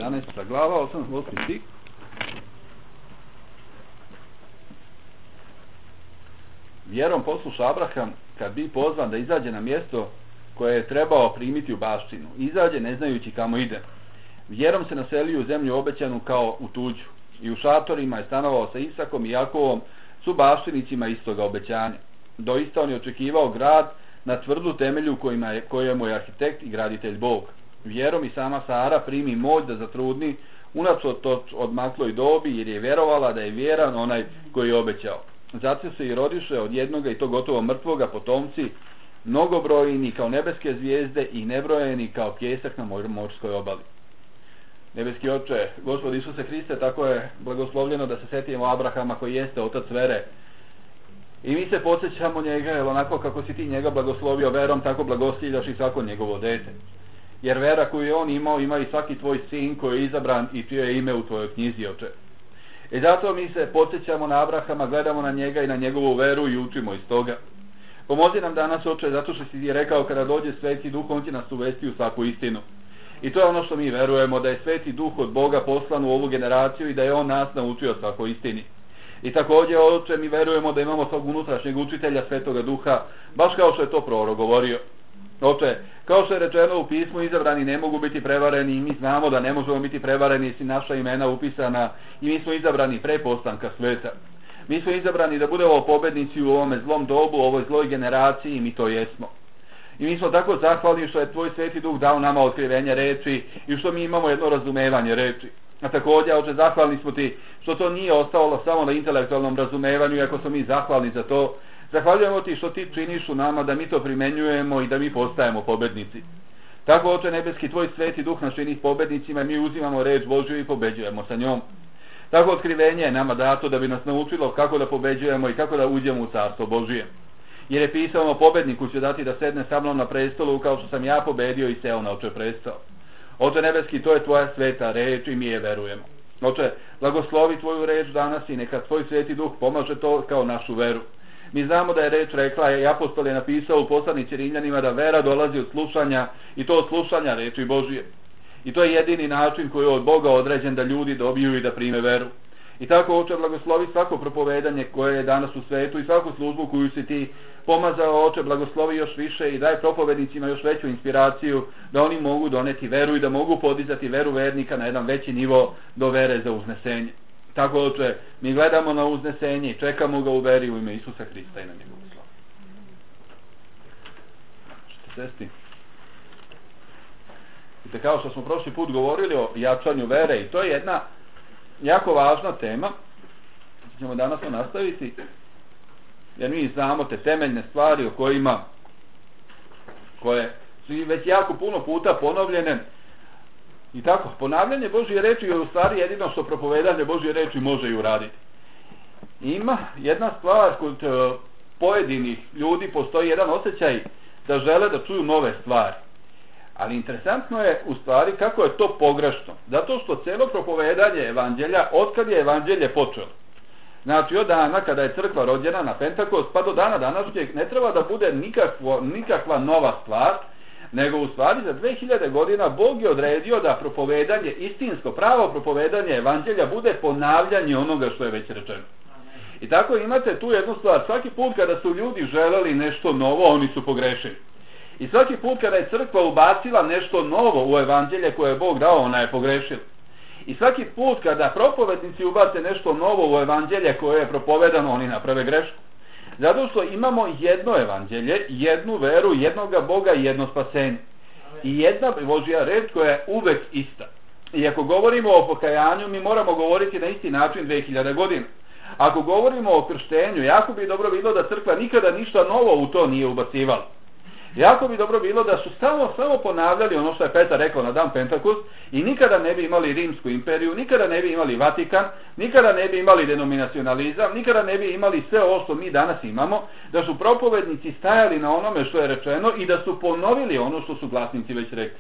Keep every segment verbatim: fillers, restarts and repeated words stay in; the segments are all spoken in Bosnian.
jedanaesta glava, osamnaesti stih. Vjerom posluša Abraham kad bi pozvan da izađe na mjesto koje je trebao primiti u baštinu. Izađe ne znajući kamo ide. Vjerom se naselio u zemlju obećanu kao u tuđu. I u šatorima je stanovao sa Isakom i Jakovom, su baštinicima istoga obećanja. Doista on je očekivao grad na tvrdu temelju kojima je, kojemu je arhitekt i graditelj Bog. Vjerom i sama Sara primi moć da zatrudni unatoč od odmakloj dobi, jer je vjerovala da je vjeran onaj koji je obećao. Zato se i rodiše od jednoga i to gotovo mrtvoga potomci, mnogobrojni kao nebeske zvijezde i nebrojeni kao pjesak na morskoj obali. Nebeski Oče, Gospod Isuse Hriste, tako je blagoslovljeno da se setimo Abrahama koji jeste otac vere. I mi se podsjećamo njega, jer onako kako si ti njega blagoslovio verom, tako blagoslivljaš i svako njegovo dete. Jer vera koju je on imao, ima i svaki tvoj sin koji je izabran i čije je ime u tvojoj knjizi, Oče. I zato mi se podsjećamo na Abrahama, gledamo na njega i na njegovu veru i učimo iz toga. Pomozi nam danas, Oče, zato što si ti rekao kada dođe Sveti Duh, on će nas uvesti u svaku istinu. I to je ono što mi verujemo, da je Sveti Duh od Boga poslan u ovu generaciju i da je on nas naučio svakoj istini. I također, Oče, mi verujemo da imamo svog unutrašnjeg učitelja Svetoga Duha, baš kao što je to prorok govorio. Oče, kao što je rečeno u pismu, izabrani ne mogu biti prevareni i mi znamo da ne možemo biti prevareni, si naša imena upisana i mi smo izabrani pre postanka sveta. Mi smo izabrani da budemo pobednici u ovome zlom dobu, u ovoj zloj generaciji i mi to jesmo. I mi smo tako zahvalni što je tvoj Sveti Duh dao nama otkrivenje reči i što mi imamo jedno razumevanje reči. A također, Oče, zahvalni smo ti što to nije ostalo samo na intelektualnom razumevanju, iako smo mi zahvalni za to. Zahvaljujemo ti što ti činiš u nama da mi to primenjujemo i da mi postajemo pobednici. Tako, Oče nebeski, tvoj Sveti Duh nas čini pobednicima i mi uzimamo reč Božju i pobeđujemo sa njom. Tako otkrivenje je nama dato da bi nas naučilo kako da pobeđujemo i kako da uđemo u Carstvo Božije. Jer je pisano, pobedniku će dati da sedne sa mnom na prestolu kao što sam ja pobedio i seo na Oče prestol. Oče nebeski, to je tvoja sveta reč i mi je verujemo. Oče, blagoslovi tvoju reč danas i neka tvoj Sveti Duh pomaže to kao našu veru. Mi znamo da je reč rekla i apostol je napisao u poslanici Rimljanima da vera dolazi od slušanja i to od slušanja reči Božije. I to je jedini način koji je od Boga određen da ljudi dobiju i da prime veru. I tako, Oče, blagoslovi svako propovedanje koje je danas u svetu i svaku službu koju si ti pomazao, Oče, blagoslovi još više i daj propovednicima još veću inspiraciju da oni mogu doneti veru i da mogu podizati veru vernika na jedan veći nivo do vere za uznesenje. Tako, Oče, mi gledamo na uznesenje i čekamo ga u veri u ime Isusa Hrista i na njegovu slavu. Što sesti? Vidite, kao što smo prošli put govorili o jačanju vere i to je jedna jako važna tema, ćemo danas to nastaviti, jer mi znamo te temeljne stvari o kojima, koje su već jako puno puta ponovljene. I tako, ponavljanje Božje reči je u stvari jedino što propovedanje Božje reči može i uraditi. Ima jedna stvar kod pojedinih ljudi, postoji jedan osjećaj da žele da čuju nove stvari. Ali interesantno je u stvari kako je to pogrešno. Zato što cijelo propovedanje evanđelja, otkad je evanđelje počelo, znači od dana kada je crkva rođena na Pentakost pa do dana današnjeg, ne treba da bude nikakvo, nikakva nova stvar, nego u stvari za dve hiljade godina Bog je odredio da propovedanje, istinsko pravo propovedanje evanđelja bude ponavljanje onoga što je već rečeno. I tako imate tu jednu stvar, svaki put kada su ljudi želeli nešto novo, oni su pogrešili. I svaki put kada je crkva ubacila nešto novo u evanđelje koje je Bog dao, ona je pogrešila. I svaki put kada propovednici ubace nešto novo u evanđelje koje je propovedano, oni naprave grešku. Zato što imamo jedno evanđelje, jednu veru, jednoga Boga i jedno spasenje. I jedna Božja reč koja je uvek ista. I ako govorimo o pokajanju, mi moramo govoriti na isti način dve hiljade godina. Ako govorimo o krštenju, jako bi dobro bilo da crkva nikada ništa novo u to nije ubacivala. Jako bi dobro bilo da su samo, samo ponavljali ono što je Petar rekao na dan Pentakost i nikada ne bi imali Rimsku imperiju, nikada ne bi imali Vatikan, nikada ne bi imali denominacionalizam, nikada ne bi imali sve ovo što mi danas imamo, da su propovednici stajali na onome što je rečeno i da su ponovili ono što su glasnici već rekli.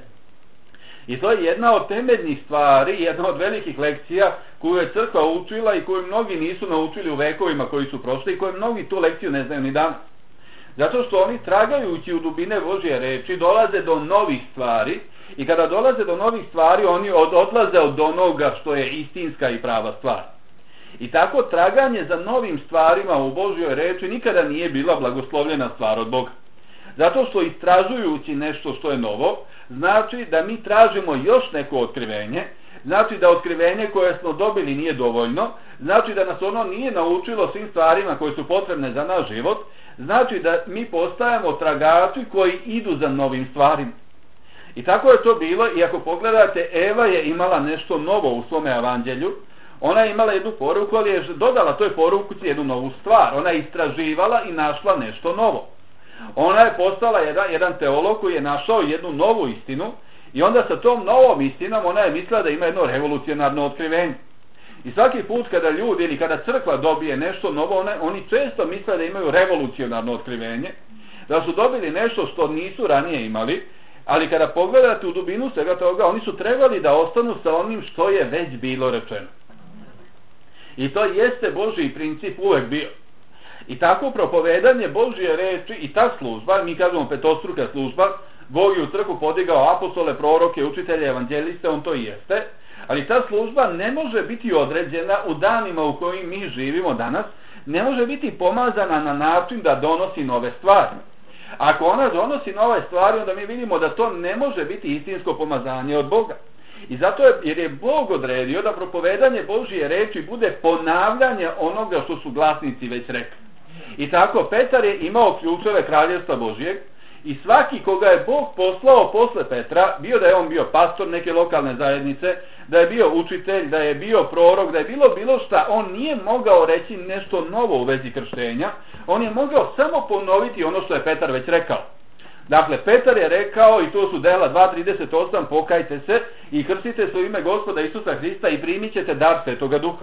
I to je jedna od temeljnih stvari, jedna od velikih lekcija koju je crkva učila i koju mnogi nisu naučili u vekovima koji su prošli i koju mnogi tu lekciju ne znaju ni danas. Zato što oni tragajući u dubine Božje reči dolaze do novih stvari I kada dolaze do novih stvari, oni od, odlaze od onoga što je istinska i prava stvar. I tako traganje za novim stvarima u Božjoj reči nikada nije bila blagoslovljena stvar od Boga. Zato što istražujući nešto što je novo, znači da mi tražimo još neko otkrivenje, znači da otkrivenje koje smo dobili nije dovoljno, znači da nas ono nije naučilo svim stvarima koje su potrebne za naš život, znači da mi postajemo tragači koji idu za novim stvarima. I tako je to bilo, i ako pogledate, Eva je imala nešto novo u svome evanđelju, ona je imala jednu poruku, ali je dodala toj poruku jednu novu stvar, ona je istraživala i našla nešto novo. Ona je postala jedan, jedan teolog koji je našao jednu novu istinu, i onda sa tom novom istinom ona je mislila da ima jedno revolucionarno otkrivenje. I svaki put kada ljudi ili kada crkva dobije nešto novo, one, oni često misle da imaju revolucionarno otkrivenje, da su dobili nešto što nisu ranije imali, ali kada pogledate u dubinu svega toga, oni su trebali da ostanu sa onim što je već bilo rečeno. I to jeste Božji princip uvek bio. I tako propovedanje Božje reči i ta služba, mi kažemo petostruka služba, Bog je u crkvu podigao apostole, proroke, učitelje, evanđeliste, on to i jeste, ali ta služba ne može biti određena u danima u kojim mi živimo danas, ne može biti pomazana na način da donosi nove stvari. Ako ona donosi nove stvari, onda mi vidimo da to ne može biti istinsko pomazanje od Boga. I zato je, jer je Bog odredio da propovedanje Božje reči bude ponavljanje onoga što su glasnici već rekli. I tako Petar je imao ključeve kraljevstva Božjeg, i svaki koga je Bog poslao posle Petra, bio da je on bio pastor neke lokalne zajednice, da je bio učitelj, da je bio prorok, da je bilo bilo šta, on nije mogao reći nešto novo u vezi krštenja, on je mogao samo ponoviti ono što je Petar već rekao. Dakle, Petar je rekao, i to su dela dva trideset osam, pokajte se i krstite se u ime Gospoda Isusa Hrista i primit ćete dar Svetoga Duha.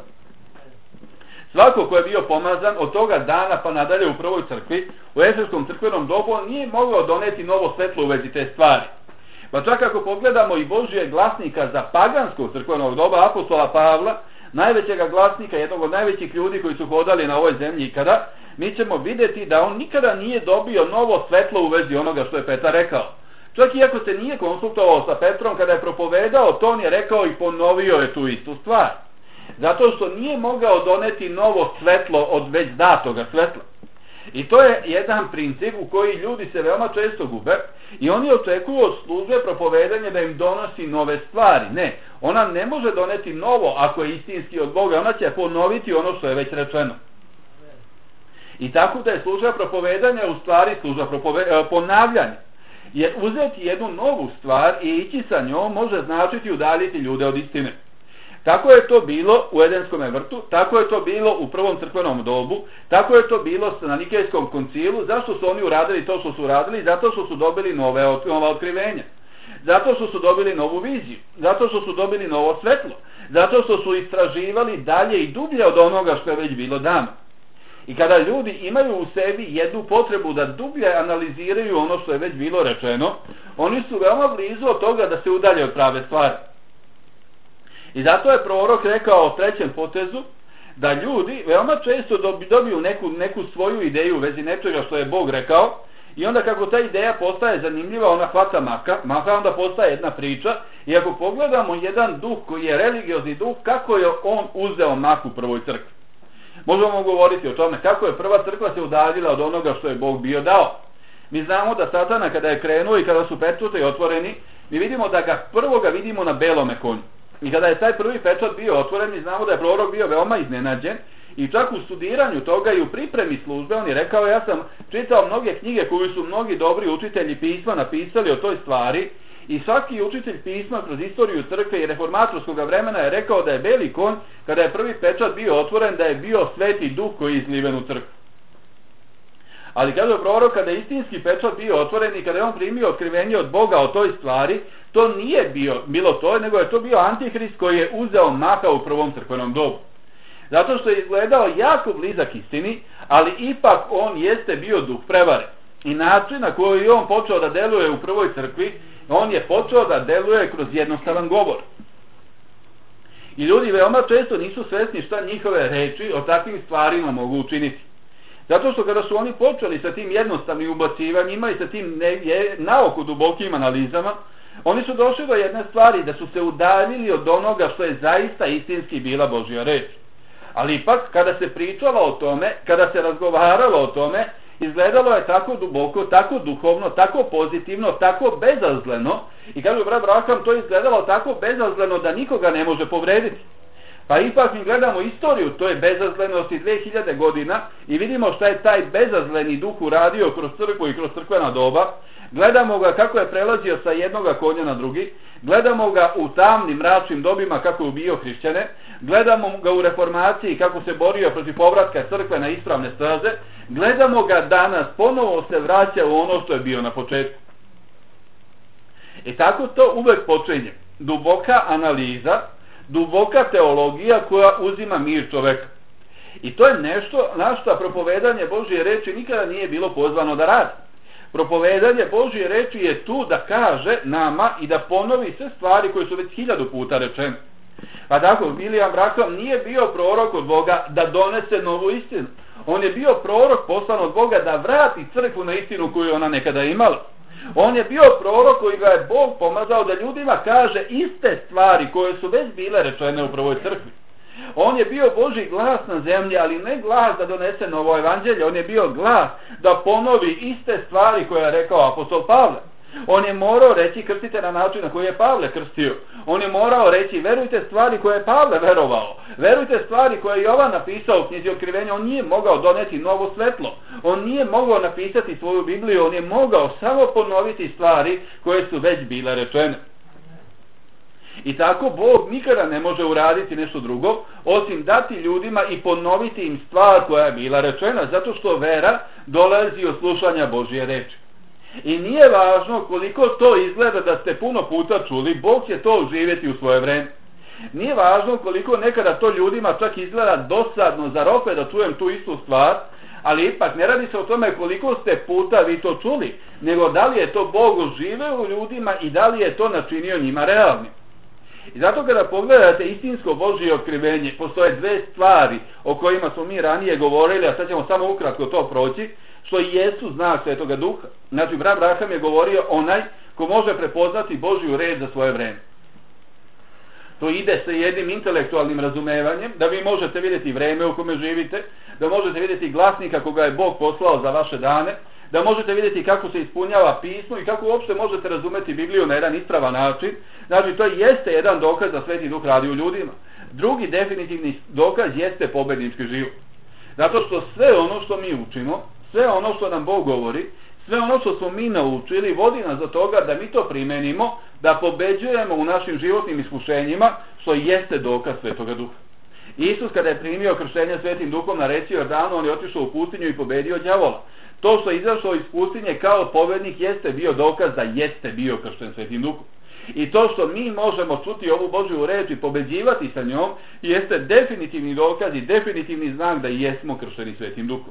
Svako ko je bio pomazan od toga dana pa nadalje u prvoj crkvi, u Efeskom crkvenom dobu, on nije mogao doneti novo svetlo u vezi te stvari. Pa čak ako pogledamo i Božijeg glasnika za paganskog crkvenog doba, apostola Pavla, najvećega glasnika, jednog od najvećih ljudi koji su hodali na ovoj zemlji ikada, mi ćemo vidjeti da on nikada nije dobio novo svetlo u vezi onoga što je Petar rekao. Čak i ako se nije konsultovao sa Petrom, kada je propovedao, to on je rekao i ponovio je tu istu stvar. Zato što nije mogao doneti novo svetlo od već datoga svetla. I to je jedan princip u koji ljudi se veoma često gube i oni očekuju od službe propovedanje da im donosi nove stvari. Ne, ona ne može doneti novo ako je istinski od Boga, ona će ponoviti ono što je već rečeno. I tako da je služba propovedanja u stvari služba propove, ponavljanja. Jer uzeti jednu novu stvar i ići sa njom može značiti udaljiti ljude od istine. Tako je to bilo u Edenskom vrtu, tako je to bilo u prvom crkvenom dobu, tako je to bilo na Nikejskom koncilu. Zašto su oni uradili to što su uradili? Zato što su dobili nove, nova otkrivenja. Zato što su dobili novu viziju. Zato što su dobili novo svetlo. Zato što su istraživali dalje i dublje od onoga što je već bilo dano. I kada ljudi imaju u sebi jednu potrebu da dublje analiziraju ono što je već bilo rečeno, oni su veoma blizu od toga da se udalje od prave stvari. I zato je prorok rekao o trećem potezu da ljudi veoma često dobiju neku, neku svoju ideju u vezi nečega što je Bog rekao i onda kako ta ideja postaje zanimljiva, ona hvata maka, maka onda postaje jedna priča i ako pogledamo jedan duh koji je religiozni duh, kako je on uzeo maku u prvoj crkvi. Možemo govoriti o tome kako je prva crkva se udaljila od onoga što je Bog bio dao. Mi znamo da Satana kada je krenuo i kada su pečati otvoreni, mi vidimo da ga prvoga vidimo na belome konju. I kada je taj prvi pečat bio otvoren, mi znamo da je prorok bio veoma iznenađen i čak u studiranju toga i u pripremi službe on je rekao, ja sam čitao mnoge knjige koje su mnogi dobri učitelji pisma napisali o toj stvari i svaki učitelj pisma kroz istoriju crkve i reformatorskog vremena je rekao da je beli konj, kada je prvi pečat bio otvoren, da je bio sveti duh koji je izliven u crkvu. Ali kada je prorok, kada je istinski pečat bio otvoren i kada je on primio otkrivenje od Boga o toj stvari, to nije bio, bilo to, nego je to bio Antihrist koji je uzeo maha u prvom crkvenom dobu. Zato što je izgledao jako blizak istini, ali ipak on jeste bio duh prevare. I način na koji je on počeo da deluje u prvoj crkvi, on je počeo da deluje kroz jednostavan govor. I ljudi veoma često nisu svesni šta njihove reči o takvim stvarima mogu učiniti. Zato što kada su oni počeli sa tim jednostavnim ubacivanjima i sa tim naoko dubokim analizama, Oni su došli do jedne stvari, da su se udaljili od onoga što je zaista istinski bila Božja reč. Ali ipak, kada se pričalo o tome, kada se razgovaralo o tome, izgledalo je tako duboko, tako duhovno, tako pozitivno, tako bezazleno. I kažu brat Branham, to je izgledalo tako bezazleno da nikoga ne može povrediti. Pa ipak mi gledamo istoriju toj bezazlenosti dve hiljade godina i vidimo šta je taj bezazleni duh uradio kroz crkvu i kroz crkvena doba. Gledamo ga kako je prelazio sa jednoga konja na drugi, gledamo ga u tamnim, mračnim dobima kako je ubio hrišćane, gledamo ga u reformaciji kako se borio protiv povratka crkve na ispravne staze, gledamo ga danas, ponovo se vraća u ono što je bio na početku. I tako to uvek počinje. Duboka analiza, duboka teologija koja uzima mir čoveka. I to je nešto na što propovedanje Božje reči nikada nije bilo pozvano da radi. Propovedanje Božje reči je tu da kaže nama i da ponovi sve stvari koje su već hiljadu puta rečene. Pa tako, William Branham nije bio prorok od Boga da donese novu istinu. On je bio prorok poslan od Boga da vrati crkvu na istinu koju ona nekada imala. On je bio prorok koji ga je Bog pomazao da ljudima kaže iste stvari koje su već bile rečene u prvoj crkvi. On je bio Božji glas na zemlji, ali ne glas da donese novo evanđelje, on je bio glas da ponovi iste stvari koje je rekao apostol Pavle. On je morao reći krstite na način na koji je Pavle krstio. On je morao reći verujte stvari koje je Pavle verovao. Verujte stvari koje je Jovan napisao u knjizi Otkrivenja. On nije mogao doneti novo svetlo. On nije mogao napisati svoju Bibliju. On je mogao samo ponoviti stvari koje su već bile rečene. I tako Bog nikada ne može uraditi nešto drugo osim dati ljudima i ponoviti im stvar koja je bila rečena, zato što vera dolazi od slušanja Božje reči. I nije važno koliko to izgleda da ste puno puta čuli, Bog će to uživjeti u svoje vreme. Nije važno koliko nekada to ljudima čak izgleda dosadno, zar opet da čujem tu istu stvar, ali ipak ne radi se o tome koliko ste puta vi to čuli, nego da li je to Bog uživeo u ljudima i da li je to načinio njima realnim. I zato kada pogledate istinsko Božje otkrivenje, postoje dve stvari o kojima smo mi ranije govorili, a sad ćemo samo ukratko to proći, što i jesu znak Svetoga Duha. Znači, brat Branham je govorio onaj ko može prepoznati Božju reč za svoje vreme. To ide sa jednim intelektualnim razumevanjem, da vi možete vidjeti vreme u kome živite, da možete vidjeti glasnika koga je Bog poslao za vaše dane, da možete vidjeti kako se ispunjava pismo i kako uopšte možete razumeti Bibliju na jedan ispravan način. Znači, to jeste jedan dokaz da Sveti Duh radi u ljudima. Drugi definitivni dokaz jeste pobednički život. Zato što sve ono što mi učimo, sve ono što nam Bog govori, sve ono što smo mi naučili, vodi nas do toga da mi to primenimo, da pobeđujemo u našim životnim iskušenjima, što jeste dokaz Svetoga Duha. Isus kada je primio krštenje Svetim Duhom na reci Jordanu, on je otišao u pustinju i pobedio đavola. To što je izašao iz pustinje kao pobednik jeste bio dokaz da jeste bio kršten Svetim Duhom. I to što mi možemo čuti ovu Božju reč i pobeđivati sa njom jeste definitivni dokaz i definitivni znak da jesmo kršteni Svetim Duhom.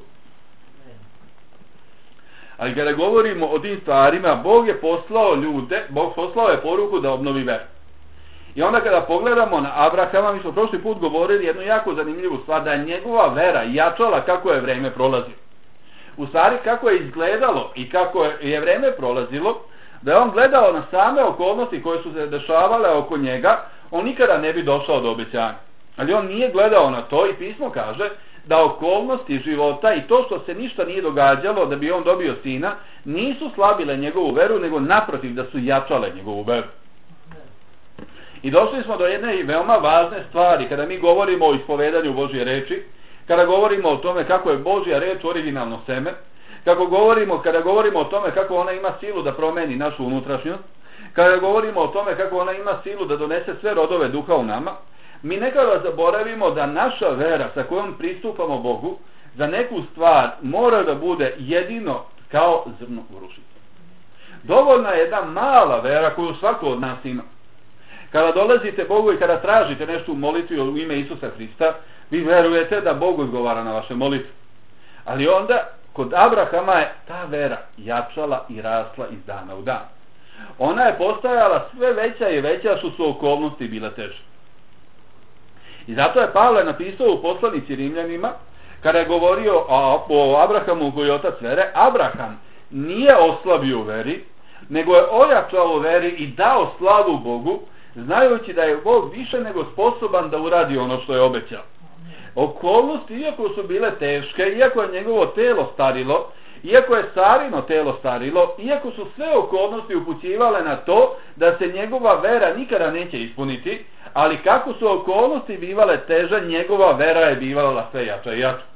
Ali kada govorimo o tim stvarima, Bog je poslao ljude, Bog poslao je poruku da obnovi veru. I onda kada pogledamo na Abrahama, mi smo prošli put govorili jednu jako zanimljivu stvar, da je njegova vera jačala kako je vreme prolazilo. U stvari kako je izgledalo i kako je vreme prolazilo, da je on gledao na same okolnosti koje su se dešavale oko njega, on nikada ne bi došao do obećanja. Ali on nije gledao na to i pismo kaže da okolnosti života i to što se ništa nije događalo da bi on dobio sina, nisu slabile njegovu veru, nego naprotiv da su jačale njegovu veru. I došli smo do jedne veoma važne stvari kada mi govorimo o ispovedanju Božje reči, kada govorimo o tome kako je Božja reč originalno seme, kako govorimo, kada govorimo o tome kako ona ima silu da promeni našu unutrašnjost, kada govorimo o tome kako ona ima silu da donese sve rodove duha u nama, mi nekada zaboravimo da naša vera sa kojom pristupamo Bogu za neku stvar mora da bude jedino kao zrno u rušici. Dovoljna je jedna mala vera koju svako od nas ima. Kada dolazite Bogu i kada tražite nešto u molitvi u ime Isusa Hrista, vi verujete da Bog odgovara na vaše molitve. Ali onda, kod Abrahama je ta vera jačala i rasla iz dana u dan. Ona je postajala sve veća i veća što su okolnosti bile teže. I zato je Pavle napisao u poslanici Rimljanima, kada je govorio o, o Abrahamu koji je otac vere, Abraham nije oslabio u veri, nego je ojačao u veri i dao slavu Bogu, znajući da je Bog više nego sposoban da uradi ono što je obećao. Okolnosti, iako su bile teške, iako je njegovo telo starilo, iako je Sarino telo starilo, iako su sve okolnosti upućivale na to da se njegova vera nikada neće ispuniti, ali kako su okolnosti bivale teže, njegova vera je bivala sve jača i jača.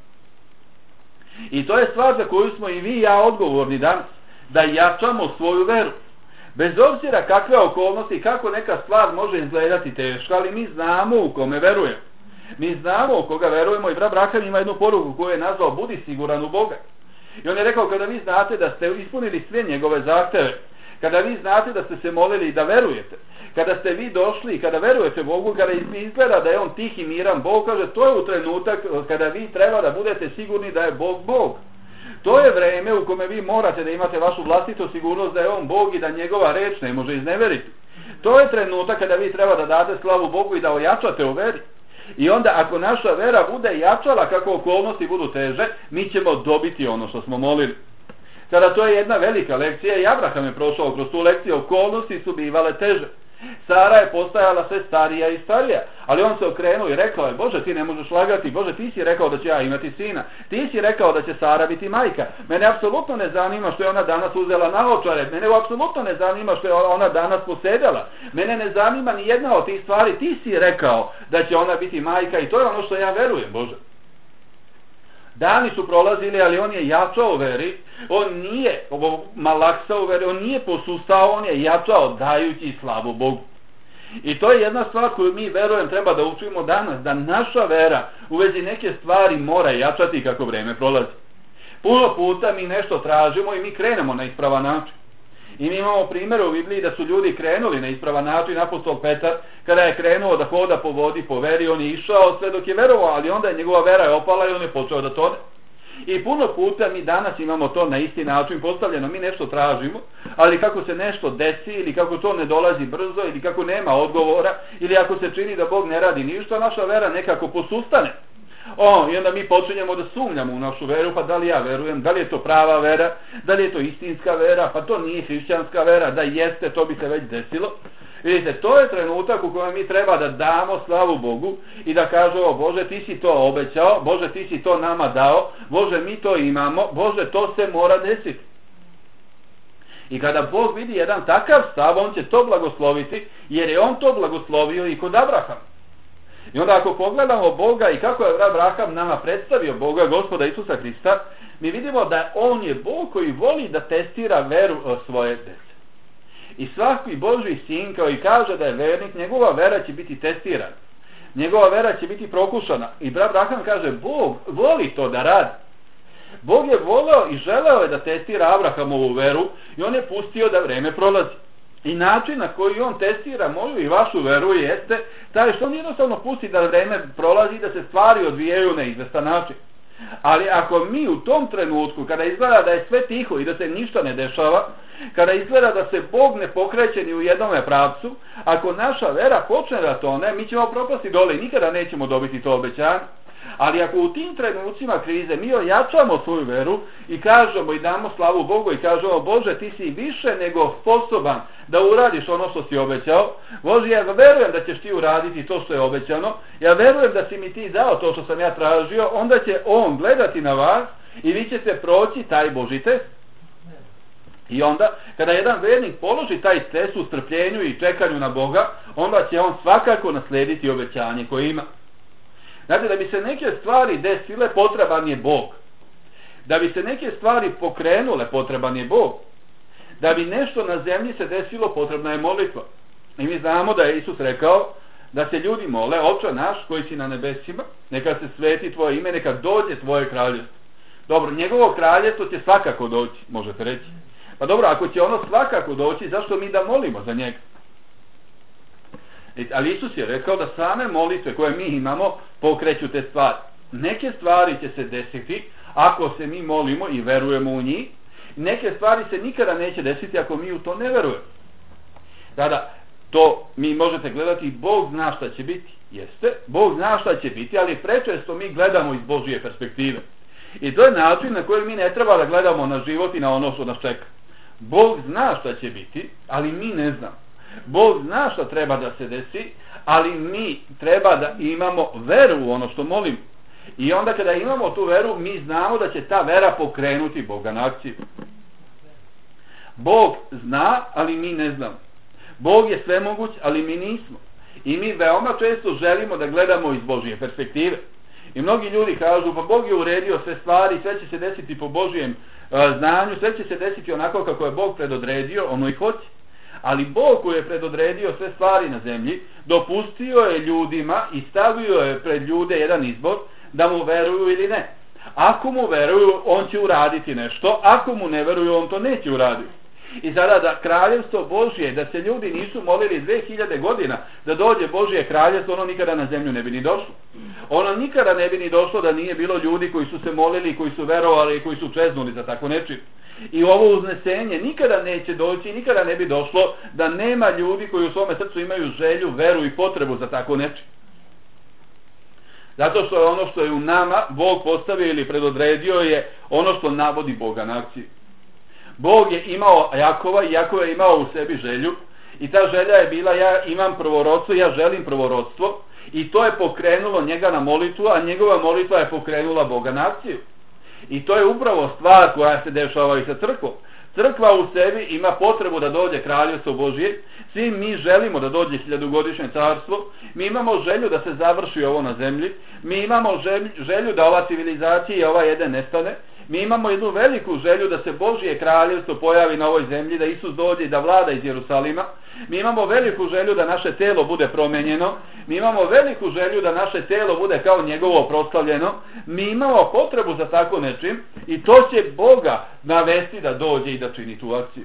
I to je stvar za koju smo i vi i ja odgovorni danas, da jačamo svoju veru. Bez obzira kakve okolnosti i kako neka stvar može izgledati teško, ali mi znamo u kome verujemo. Mi znamo u koga verujemo i brat Braham ima jednu poruku koju je nazvao budi siguran u Boga. I on je rekao, kada vi znate da ste ispunili sve njegove zahteve, kada vi znate da ste se molili i da verujete, kada ste vi došli i kada verujete Bogu, kada izgleda da je on tih i miran Bog, kaže, to je u trenutak kada vi treba da budete sigurni da je Bog Bog. To je vreme u kome vi morate da imate vašu vlastitu sigurnost da je on Bog i da njegova reč ne može izneveriti. To je trenutak kada vi treba da date slavu Bogu i da ojačate u veri. I onda ako naša vera bude jačala kako okolnosti budu teže, mi ćemo dobiti ono što smo molili. Kada to je jedna velika lekcija i Abraham je prošao kroz tu lekciju, okolnosti su bivale teže. Sara je postajala sve starija i starija, ali on se okrenuo i rekao je, Bože, ti ne možeš lagati, Bože, ti si rekao da će ja imati sina, ti si rekao da će Sara biti majka. Mene apsolutno ne zanima što je ona danas uzela naočare, mene apsolutno ne zanima što je ona danas posedala, mene ne zanima ni jedna od tih stvari, ti si rekao da će ona biti majka i to je ono što ja verujem, Bože. Dani su prolazili, ali on je jačao u veri, on nije malaksao u veri, on nije posustao, on je jačao dajući slavu Bogu. I to je jedna stvar koju mi, verujem, treba da učimo danas, da naša vera u vezi neke stvari mora jačati kako vreme prolazi. Puno puta mi nešto tražimo i mi krenemo na ispravan način. I mi imamo primjere u Bibliji da su ljudi krenuli na ispravan način. Apostol Petar, kada je krenuo da hoda po vodi, po veri, on je išao sve dok je verovao, ali onda je njegova vera je opala i on je počeo da tone. I puno puta mi danas imamo to na isti način postavljeno, mi nešto tražimo, ali kako se nešto desi ili kako to ne dolazi brzo ili kako nema odgovora ili ako se čini da Bog ne radi ništa, naša vera nekako posustane. O, i onda mi počinjemo da sumnjamo u našu veru, pa da li ja verujem, da li je to prava vera, da li je to istinska vera, pa to nije hrišćanska vera, da jeste, to bi se već desilo. Vidite, to je trenutak u kojem mi treba da damo slavu Bogu i da kažemo, Bože, ti si to obećao, Bože, ti si to nama dao, Bože, mi to imamo, Bože, to se mora desiti. I kada Bog vidi jedan takav stav, on će to blagosloviti, jer je on to blagoslovio i kod Abrahama. I onda ako pogledamo Boga i kako je Abraham nama predstavio Boga, Gospoda Isusa Hrista, mi vidimo da on je Bog koji voli da testira veru svoje dece. I svaki Božji sin kao i kaže da je vernik, njegova vera će biti testirana. Njegova vera će biti prokušana. I Abraham kaže, Bog voli to da radi. Bog je voleo i želeo je da testira Abrahamovu veru i on je pustio da vreme prolazi. I način na koji on testira moju i vašu veru jeste taj što on jednostavno pusti da vreme prolazi i da se stvari odvijaju na izvestan način. Ali ako mi u tom trenutku, kada izgleda da je sve tiho i da se ništa ne dešava, kada izgleda da se Bog ne pokreće ni u jednome pravcu, ako naša vera počne da tone, mi ćemo propasti dole i nikada nećemo dobiti to obećanje. Ali ako u tim trenucima krize mi ojačamo svoju veru i kažemo i damo slavu Bogu i kažemo, Bože, ti si više nego sposoban da uradiš ono što si obećao, Bože, ja verujem da ćeš ti uraditi to što je obećano, ja verujem da si mi ti dao to što sam ja tražio, onda će on gledati na vas i vi ćete proći taj Božji test. I onda, kada jedan vernik položi taj test u strpljenju i čekanju na Boga, onda će on svakako naslediti obećanje koje ima. Znate, da bi se neke stvari desile, potreban je Bog. Da bi se neke stvari pokrenule, potreban je Bog. Da bi nešto na zemlji se desilo, potrebna je molitva. I mi znamo da je Isus rekao da se ljudi mole, Oče naš koji si na nebesima, neka se sveti tvoje ime, neka dođe tvoje kraljevstvo. Dobro, njegovo kraljevstvo će svakako doći, možete reći. Pa dobro, ako će ono svakako doći, zašto mi da molimo za njega? Ali Isus je rekao da same molitve koje mi imamo pokreću te stvari. Neke stvari će se desiti ako se mi molimo i verujemo u njih. Neke stvari se nikada neće desiti ako mi u to ne verujemo. Tada, to mi možete gledati, Bog zna šta će biti. Jeste, Bog zna šta će biti, ali prečesto mi gledamo iz Božje perspektive. I to je način na koji mi ne treba da gledamo na život i na ono što nas čeka. Bog zna šta će biti, ali mi ne znamo. Bog zna šta treba da se desi, ali mi treba da imamo veru u ono što molimo. I onda kada imamo tu veru, mi znamo da će ta vera pokrenuti Boga na akciju. Bog zna, ali mi ne znamo. Bog je svemoguć, ali mi nismo. I mi veoma često želimo da gledamo iz Božje perspektive. I mnogi ljudi kažu, pa Bog je uredio sve stvari, sve će se desiti po Božjem uh, znanju, sve će se desiti onako kako je Bog predodredio, ono i hoće. Ali Bog koji je predodredio sve stvari na zemlji, dopustio je ljudima i stavio je pred ljude jedan izbor da mu veruju ili ne. Ako mu veruju, on će uraditi nešto, ako mu ne veruju, on to neće uraditi. I sada da kraljevstvo Božje, da se ljudi nisu molili dve hiljade godina da dođe Božje kraljevstvo, ono nikada na zemlju ne bi ni došlo. Ono nikada ne bi ni došlo da nije bilo ljudi koji su se molili, koji su verovali i koji su čeznuli za tako nečim. I ovo uznesenje nikada neće doći i nikada ne bi došlo da nema ljudi koji u svome srcu imaju želju, veru i potrebu za tako nečim. Zato što je ono što je u nama Bog postavio ili predodredio je ono što navodi Boga na akciju. Bog je imao Jakova i Jakov je imao u sebi želju i ta želja je bila ja imam prvorodstvo, ja želim prvorodstvo i to je pokrenulo njega na molitvu, a njegova molitva je pokrenula Boga na akciju. I to je upravo stvar koja se dešava i sa crkvom. Crkva u sebi ima potrebu da dođe kraljevstvo Božje, svi mi želimo da dođe hiljadugodišnje carstvo, mi imamo želju da se završi ovo na zemlji, mi imamo želju, želju da ova civilizacija i ova jedan nestane, mi imamo jednu veliku želju da se Božje kraljevstvo pojavi na ovoj zemlji, da Isus dođe i da vlada iz Jerusalima, mi imamo veliku želju da naše telo bude promenjeno, mi imamo veliku želju da naše telo bude kao njegovo proslavljeno, mi imamo potrebu za tako nečim i to će Boga navesti da dođe i da čini tu akciju.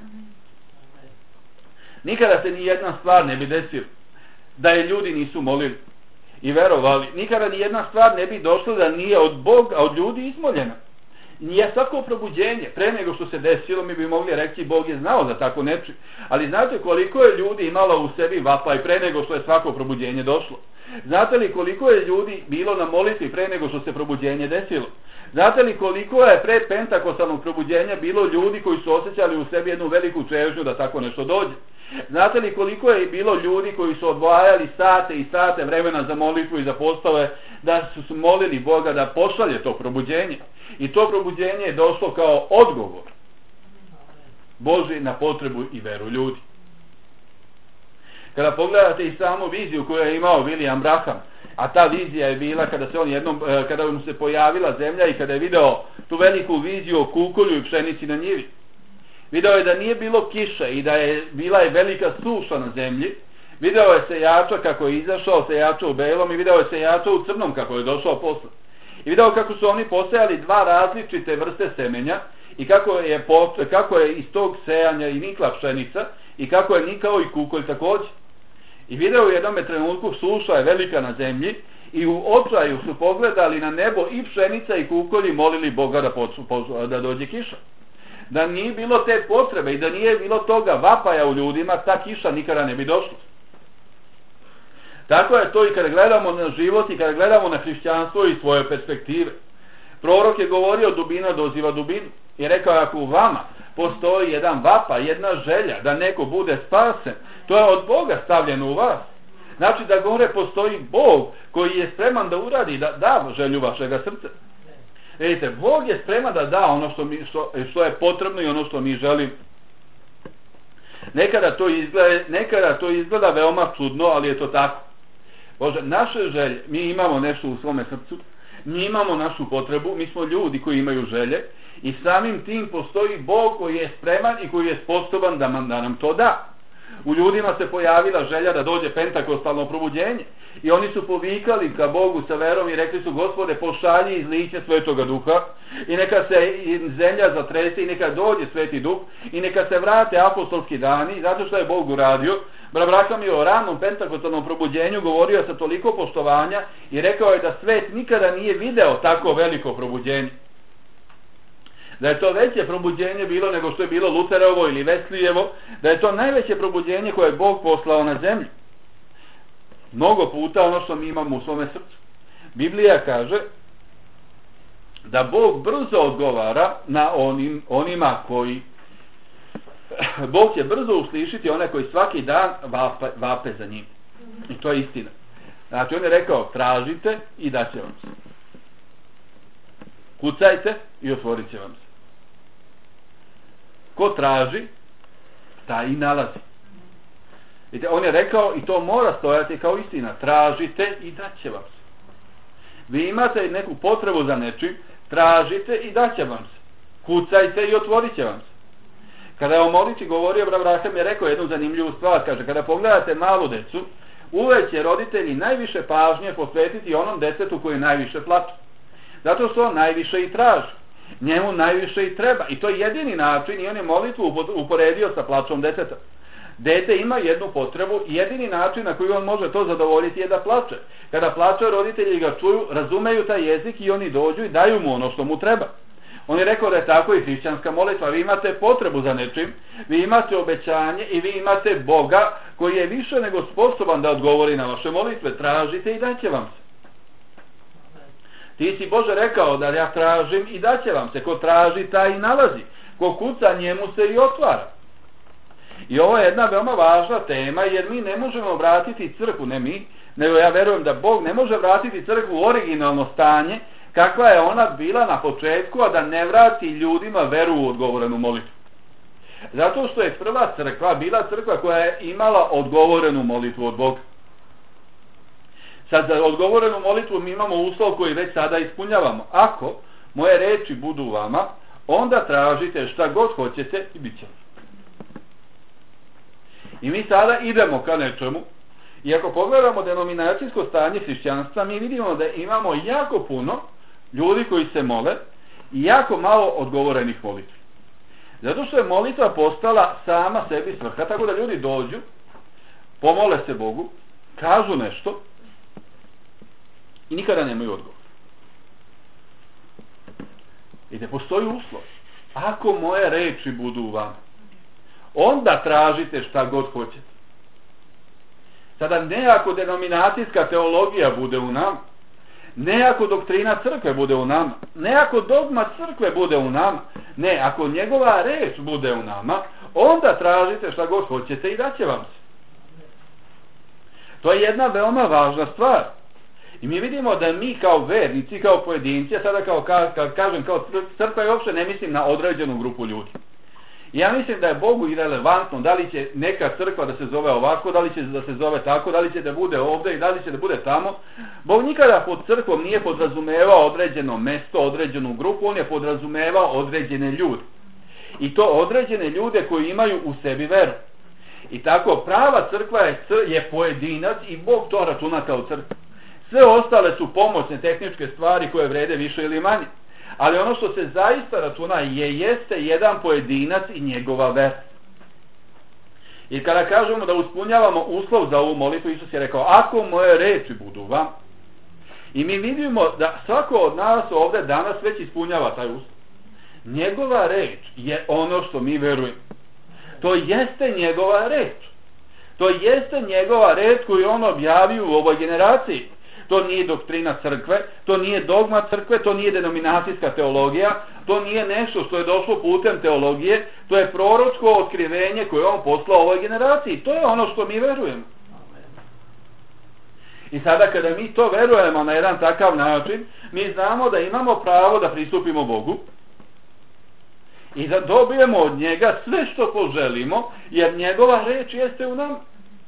Nikada se ni jedna stvar ne bi desila da je ljudi nisu molili i verovali. Nikada ni jedna stvar ne bi došla da nije od Boga, od ljudi izmoljena. Nije svako probuđenje, pre nego što se desilo, mi bi mogli reći Bog je znao za tako neči. Ali znate koliko je ljudi imalo u sebi vapaj pre nego što je svako probuđenje došlo? Znate li koliko je ljudi bilo na molitvi pre nego što se probuđenje desilo? Znate li koliko je pre pentakostalnog probuđenja bilo ljudi koji su osjećali u sebi jednu veliku čežnju da tako nešto dođe? Znate li koliko je bilo ljudi koji su odvajali sate i sate vremena za molitvu i za postave da su molili Boga da pošalje to probuđenje? I to probuđenje je došlo kao odgovor Božji na potrebu i veru ljudi. Kada pogledate i samu viziju koju je imao William Branham, a ta vizija je bila kada se on jednom, kada mu se pojavila zemlja i kada je video tu veliku viziju o kukolju i pšenici na njivi. Video je da nije bilo kiše i da je bila je velika suša na zemlji. Video je sejača kako je izašao, sejača u belom, i video je sejača u crnom kako je došao posle. I video kako su oni posejali dva različite vrste semenja i kako je, kako je iz tog sejanja i nikla pšenica i kako je nikao i kukolj također. I video u jednom trenutku suša je velika na zemlji i u očaju su pogledali na nebo i pšenica i kukolj i molili Boga da, poču, da dođe kiša. Da nije bilo te potrebe i da nije bilo toga vapaja u ljudima, ta kiša nikada ne bi došla. Tako je to i kada gledamo na život i kada gledamo na hrišćanstvo i svoje perspektive. Prorok je govorio dubina doziva dubinu i rekao ako u vama postoji jedan vapa, jedna želja da neko bude spasen, to je od Boga stavljeno u vas. Znači da gore postoji Bog koji je spreman da uradi, da da želju vašega srca. Vidite, Bog je spreman da da ono što, mi, što, što je potrebno i ono što mi želimo. Nekada to, izgleda, nekada to izgleda veoma čudno, ali je to tako. Bože, naše želje, mi imamo nešto u svome srcu, mi imamo našu potrebu, mi smo ljudi koji imaju želje i samim tim postoji Bog koji je spreman i koji je sposoban da, man, da nam to da. U ljudima se pojavila želja da dođe pentakostalno probuđenje i oni su povikali ka Bogu sa verom i rekli su Gospode pošalji izliće Svetoga Duha i neka se zemlja zatrese i neka dođe Sveti Duh i neka se vrate apostolski dani zato što je Bog uradio. Branham je o ranom pentakostalnom probuđenju govorio sa toliko poštovanja i rekao je da svet nikada nije video tako veliko probuđenje. Da je to veće probuđenje bilo nego što je bilo Luterovo ili Veslijevo, da je to najveće probuđenje koje je Bog poslao na zemlju. Mnogo puta ono što mi imamo u svome srcu. Biblija kaže da Bog brzo odgovara na onim, onima koji Bog će brzo uslišiti one koji svaki dan vape, vape za njim. I to je istina. Znači on je rekao, tražite i daće vam se. Kucajte i otvorit će vam se. Ko traži, taj i nalazi. Vidite, on je rekao i to mora stojati kao istina. Tražite i daće vam se. Vi imate neku potrebu za nečim, tražite i daće vam se. Kucajte i otvorit će vam se. Kada je o molitvi govorio, Abraham je rekao jednu zanimljivu stvar. Kaže, kada pogledate malu decu, uvek će roditelji najviše pažnje posvetiti onom detetu koji najviše plače. Zato što on najviše i traži. Njemu najviše i treba. I to je jedini način i on je molitvu uporedio sa plačom deteta. Dete ima jednu potrebu i jedini način na koji on može to zadovoljiti je da plače. Kada plače, roditelji ga čuju, razumeju taj jezik i oni dođu i daju mu ono što mu treba. On je rekao da je tako i hrišćanska molitva. Vi imate potrebu za nečim, vi imate obećanje i vi imate Boga koji je više nego sposoban da odgovori na vaše molitve. Tražite i daće vam se. Ti si, Bože, rekao da ja tražim i daće vam se. Ko traži, taj i nalazi. Ko kuca, njemu se i otvara. I ovo je jedna veoma važna tema, jer mi ne možemo vratiti crkvu, ne mi, nego ja verujem da Bog ne može vratiti crkvu u originalno stanje kakva je ona bila na početku, a da ne vrati ljudima veru u odgovorenu molitvu. Zato što je prva crkva bila crkva koja je imala odgovorenu molitvu od Boga. Sad za odgovorenu molitvu mi imamo uslov koji već sada ispunjavamo. Ako moje reči budu vama, onda tražite šta god hoćete i bit će. I mi sada idemo ka nečemu. I ako pogledamo denominacijsko stanje hrišćanstva, mi vidimo da imamo jako puno ljudi koji se mole i jako malo odgovorenih molitvi. Zato što je molitva postala sama sebi svrha, tako da ljudi dođu, pomole se Bogu, kažu nešto i nikada nemaju odgovor. I ne postoji uslov. Ako moje reči budu u vama, onda tražite šta god hoćete. Sada ne ako denominacijska teologija bude u nama, ne ako doktrina crkve bude u nama, ne ako dogma crkve bude u nama, ne ako njegova reč bude u nama, onda tražite šta god hoćete i daće vam se. To je jedna veoma važna stvar. I mi vidimo da mi kao vernici, kao pojedinci, a sada kao, kad kažem kao crkva, i uopšte ne mislim na određenu grupu ljudi. Ja mislim da je Bogu irelevantno da li će neka crkva da se zove ovako, da li će da se zove tako, da li će da bude ovdje i da li će da bude tamo. Bog nikada pod crkvom nije podrazumevao određeno mesto, određenu grupu, on je podrazumevao određene ljude. I to određene ljude koji imaju u sebi veru. I tako prava crkva je, je pojedinac i Bog to računa kao crkva. Sve ostale su pomoćne tehničke stvari koje vrede više ili manje. Ali ono što se zaista računa je jeste jedan pojedinac i njegova vera. I kada kažemo da ispunjavamo uslov za ovu molitvu, Isus je rekao, ako moje reči budu vam, i mi vidimo da svako od nas ovdje danas već ispunjava taj uslov. Njegova reč je ono što mi verujemo. To jeste njegova reč. To jeste njegova reč koju on objavio u ovoj generaciji. To nije doktrina crkve, to nije dogma crkve, to nije denominacijska teologija, to nije nešto što je došlo putem teologije, to je proročko otkrivenje koje on poslao ovoj generaciji. To je ono što mi verujemo. I sada kada mi to verujemo na jedan takav način, mi znamo da imamo pravo da pristupimo Bogu i da dobijemo od njega sve što poželimo, jer njegova reč jeste u nama.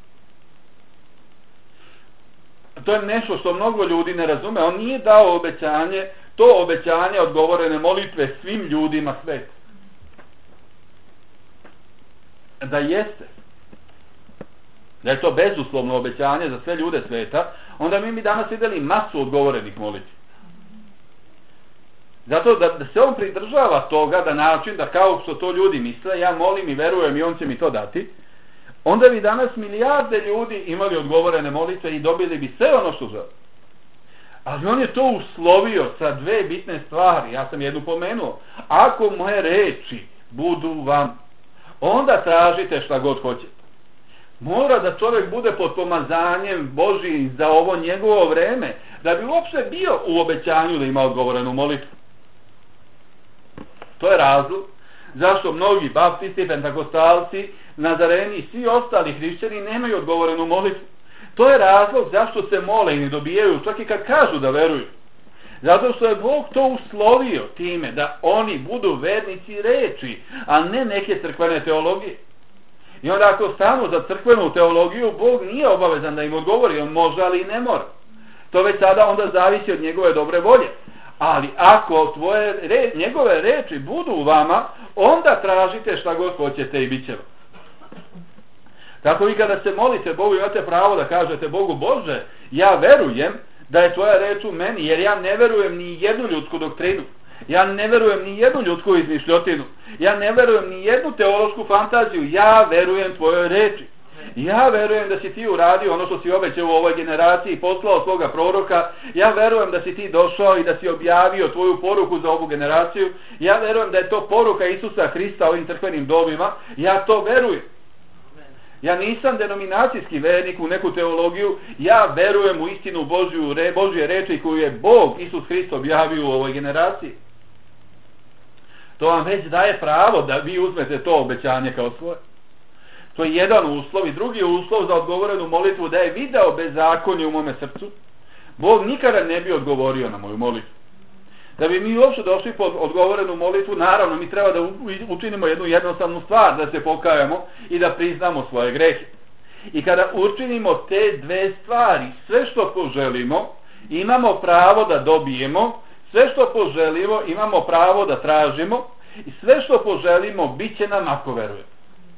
To je nešto što mnogo ljudi ne razume. On nije dao obećanje, to obećanje odgovorene molitve svim ljudima sveta. Da jeste, da je to bezuslovno obećanje za sve ljude sveta, onda mi bi danas vidjeli masu odgovorenih molitvi. Zato da, da se on pridržava toga, da način da kao što to ljudi misle, ja molim i verujem i on će mi to dati, onda bi danas milijarde ljudi imali odgovorene molitve i dobili bi sve ono što žele. Ali on je to uslovio sa dve bitne stvari, ja sam jednu pomenuo. Ako moje reči budu vam, onda tražite šta god hoćete. Mora da čovjek bude pod pomazanjem Božijim za ovo njegovo vreme, da bi uopšte bio u obećanju da ima odgovorenu molitvu. To je razlog zašto mnogi baptisti, pentakostalci, nazareni i svi ostali hrišćani nemaju odgovorenu molitvu. To je razlog zašto se mole i ne dobijaju, čak i kad kažu da veruju. Zato što je Bog to uslovio time da oni budu vernici reči, a ne neke crkvene teologije. I onda ako stanu za crkvenu teologiju, Bog nije obavezan da im odgovori, on može, ali i ne mora. To već sada onda zavisi od njegove dobre volje. Ali ako tvoje, re, njegove reči budu u vama, onda tražite šta god hoćete i bit će vam. Tako vi kada se molite Bogu, imate pravo da kažete Bogu: Bože, ja verujem da je tvoja reč u meni, jer ja ne verujem ni jednu ljudsku doktrinu. Ja ne verujem ni jednu ljudsku izmišljotinu. Ja ne verujem ni jednu teološku fantaziju. Ja verujem tvojoj reči. Ja verujem da si ti uradio ono što si obećao u ovoj generaciji, poslao svoga proroka. Ja verujem da si ti došao i da si objavio tvoju poruku za ovu generaciju. Ja verujem da je to poruka Isusa Hrista ovim crkvenim domima. Ja to verujem. Ja nisam denominacijski vernik u neku teologiju. Ja verujem u istinu Božju, re, Božje reči koju je Bog, Isus Hrist, objavio u ovoj generaciji. To vam već daje pravo da vi uzmete to obećanje kao svoje. To je jedan uslov. I drugi uslov za odgovorenu molitvu, da je video bezakonje u mome srcu. Bog nikada ne bi odgovorio na moju molitvu. Da bi mi uopšte došli pod odgovorenu molitvu, naravno mi treba da učinimo jednu jednostavnu stvar, da se pokajamo i da priznamo svoje grehe. I kada učinimo te dve stvari, sve što poželimo, imamo pravo da dobijemo. Sve što poželimo imamo pravo da tražimo, i sve što poželimo bit će nam ako verujemo.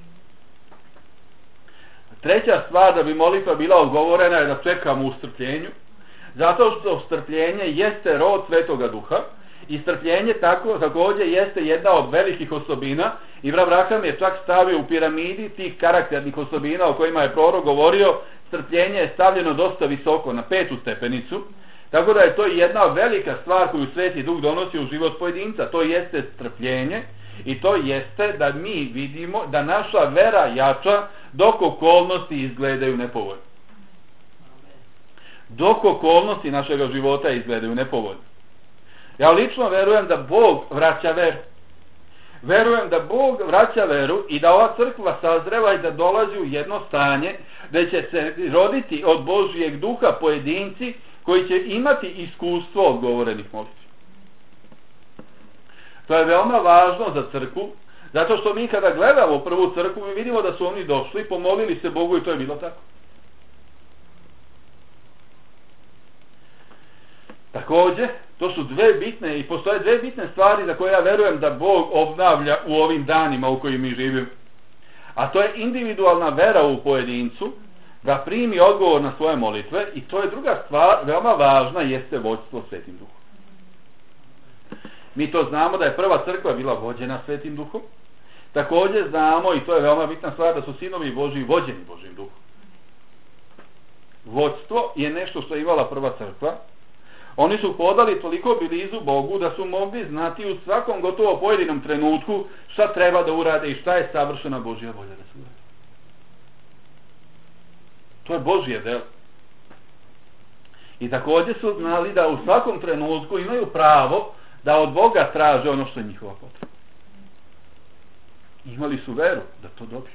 Treća stvar da bi molitva bila odgovorena je da čekamo u strpljenju, zato što strpljenje jeste rod Svetoga Duha i strpljenje tako, također jeste jedna od velikih osobina, i Abraham je čak stavio u piramidi tih karakternih osobina o kojima je prorok govorio. Strpljenje je stavljeno dosta visoko, na petu stepenicu. Tako da je to jedna velika stvar koju Sveti Duh donosi u život pojedinca. To jeste strpljenje i to jeste da mi vidimo da naša vera jača dok okolnosti izgledaju nepovoljno. Dok okolnosti našega života izgledaju nepovoljno. Ja lično verujem da Bog vraća veru. Verujem da Bog vraća veru i da ova crkva sazreva i da dolazi u jedno stanje da će se roditi od Božijeg Duha pojedinci koji će imati iskustvo odgovorenih molitvi. To je veoma važno za crkvu, zato što mi kada gledamo prvu crkvu, mi vidimo da su oni došli, pomolili se Bogu i to je bilo tako. Također, to su dve bitne i postoje dve bitne stvari za koje ja verujem da Bog obnavlja u ovim danima u kojim mi živimo. A to je individualna vera u pojedincu, da primi odgovor na svoje molitve, i to je druga stvar, veoma važna, jeste vođstvo Svetim Duhom. Mi to znamo da je prva crkva bila vođena Svetim Duhom. Također znamo, i to je veoma bitna stvar, da su sinovi Božji vođeni Božjim Duhom. Vođstvo je nešto što je imala prva crkva. Oni su podali toliko blizu Bogu da su mogli znati u svakom gotovo pojedinom trenutku šta treba da urade i šta je savršena Božja volja da se urade. To je Božje delo. I također su znali da u svakom trenutku imaju pravo da od Boga traže ono što je njihova potreba. Imali su veru da to dobiju.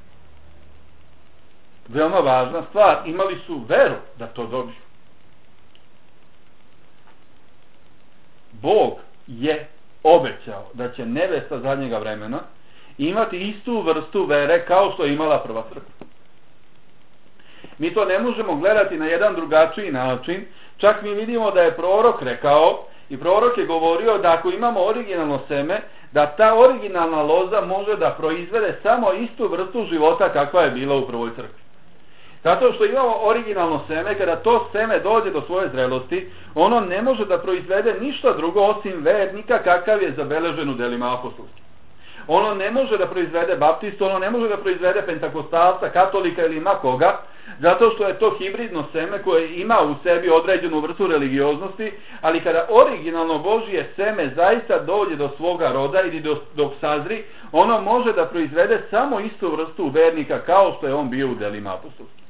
Veoma važna stvar, imali su veru da to dobiju. Bog je obećao da će nevesta zadnjega vremena imati istu vrstu vere kao što je imala prva crkva. Mi to ne možemo gledati na jedan drugačiji način. Čak mi vidimo da je prorok rekao, i prorok je govorio da ako imamo originalno seme, da ta originalna loza može da proizvede samo istu vrstu života kakva je bila u prvoj crkvi. Zato što imamo originalno seme, kada to seme dođe do svoje zrelosti, ono ne može da proizvede ništa drugo osim vernika kakav je zabeležen u delima apostolskih. Ono ne može da proizvede baptistu, ono ne može da proizvede pentakostalca, katolika ili ima koga, zato što je to hibridno seme koje ima u sebi određenu vrstu religioznosti, ali kada originalno Božje seme zaista dođe do svoga roda ili do, dok sazri, ono može da proizvede samo istu vrstu vernika kao što je on bio u delima apostolskih.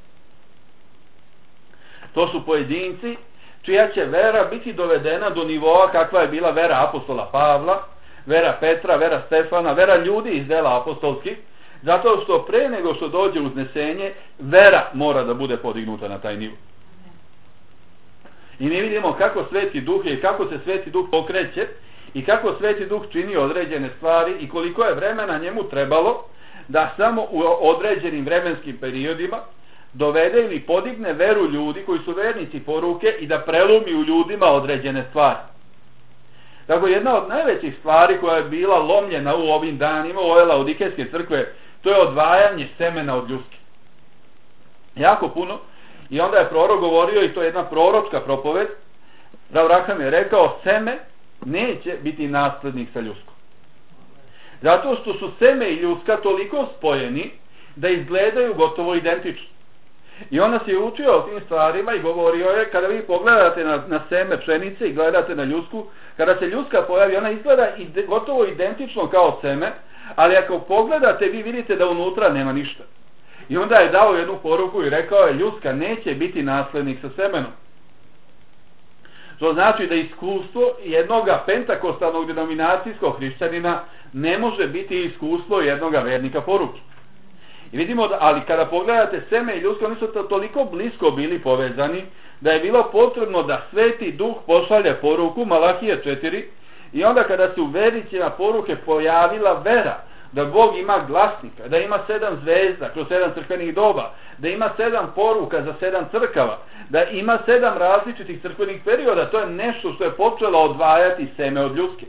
To su pojedinci čija će vera biti dovedena do nivoa kakva je bila vera apostola Pavla, vera Petra, vera Stefana, vera ljudi iz dela apostolskih, zato što pre nego što dođe uznesenje, vera mora da bude podignuta na taj nivo. I mi vidimo kako Sveti Duh je i kako se Sveti Duh pokreće i kako Sveti Duh čini određene stvari i koliko je vremena njemu trebalo da samo u određenim vremenskim periodima dovede ili podigne veru ljudi koji su vernici poruke i da prelumi u ljudima određene stvari. Tako jedna od najvećih stvari koja je bila lomljena u ovim danima u ove Laodikejske crkve, to je odvajanje semena od ljuske. Jako puno. I onda je prorok govorio, i to je jedna proročka propoved, da Abraham je rekao, seme neće biti naslednik sa ljuskom. Zato što su seme i ljuska toliko spojeni da izgledaju gotovo identično. I on nas je učio o tim stvarima i govorio je, kada vi pogledate na, na seme pšenice i gledate na ljusku, kada se ljuska pojavi, ona izgleda ide, gotovo identično kao seme, ali ako pogledate, vi vidite da unutra nema ništa. I onda je dao jednu poruku i rekao je, ljuska neće biti naslednik sa semenom. To znači da iskustvo jednoga pentakostalnog denominacijskog hrišćanina ne može biti iskustvo jednoga vernika poruke. I vidimo da, ali kada pogledate seme i ljuska, oni su to toliko blisko bili povezani da je bilo potrebno da Sveti Duh pošalje poruku, Malahija četiri, i onda kada se u vernicima poruke pojavila vera, da Bog ima glasnika, da ima sedam zvezda kroz sedam crkvenih doba, da ima sedam poruka za sedam crkava, da ima sedam različitih crkvenih perioda, to je nešto što je počelo odvajati seme od ljuske.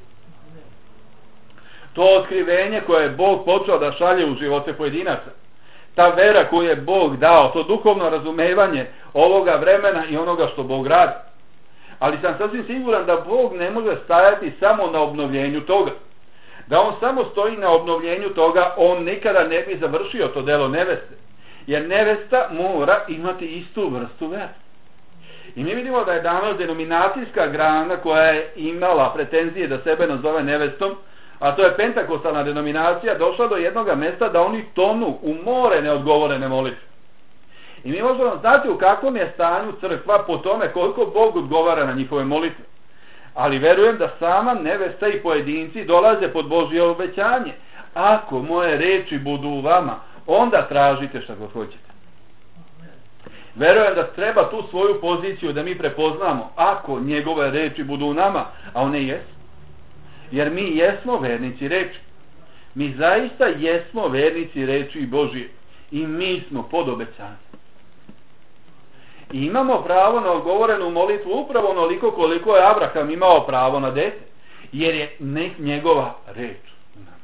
To otkrivenje koje je Bog počeo da šalje u živote pojedinaca, ta vera koju je Bog dao, to duhovno razumevanje ovoga vremena i onoga što Bog radi. Ali sam sasvim siguran da Bog ne može stajati samo na obnovljenju toga. Da on samo stoji na obnovljenju toga, on nikada ne bi završio to delo neveste. Jer nevesta mora imati istu vrstu vere. I mi vidimo da je danas denominacijska grana koja je imala pretenzije da sebe nazove nevestom, a to je pentakostalna denominacija, došla do jednog mesta da oni tonu u more neodgovorene molitve. I mi možemo znati u kakvom je stanju crkva po tome koliko Bog odgovara na njihove molitve. Ali verujem da sama nevesta i pojedinci dolaze pod Božje obećanje. Ako moje reči budu u vama, onda tražite šta god hoćete. Verujem da treba tu svoju poziciju da mi prepoznamo, ako njegove reči budu u nama, a one jesu. Jer mi jesmo vernici reči. Mi zaista jesmo vernici reči Božije. I mi smo pod obećanjem. I imamo pravo na odgovorenu molitvu upravo onoliko koliko je Abraham imao pravo na dete. Jer je njegova reč u nama.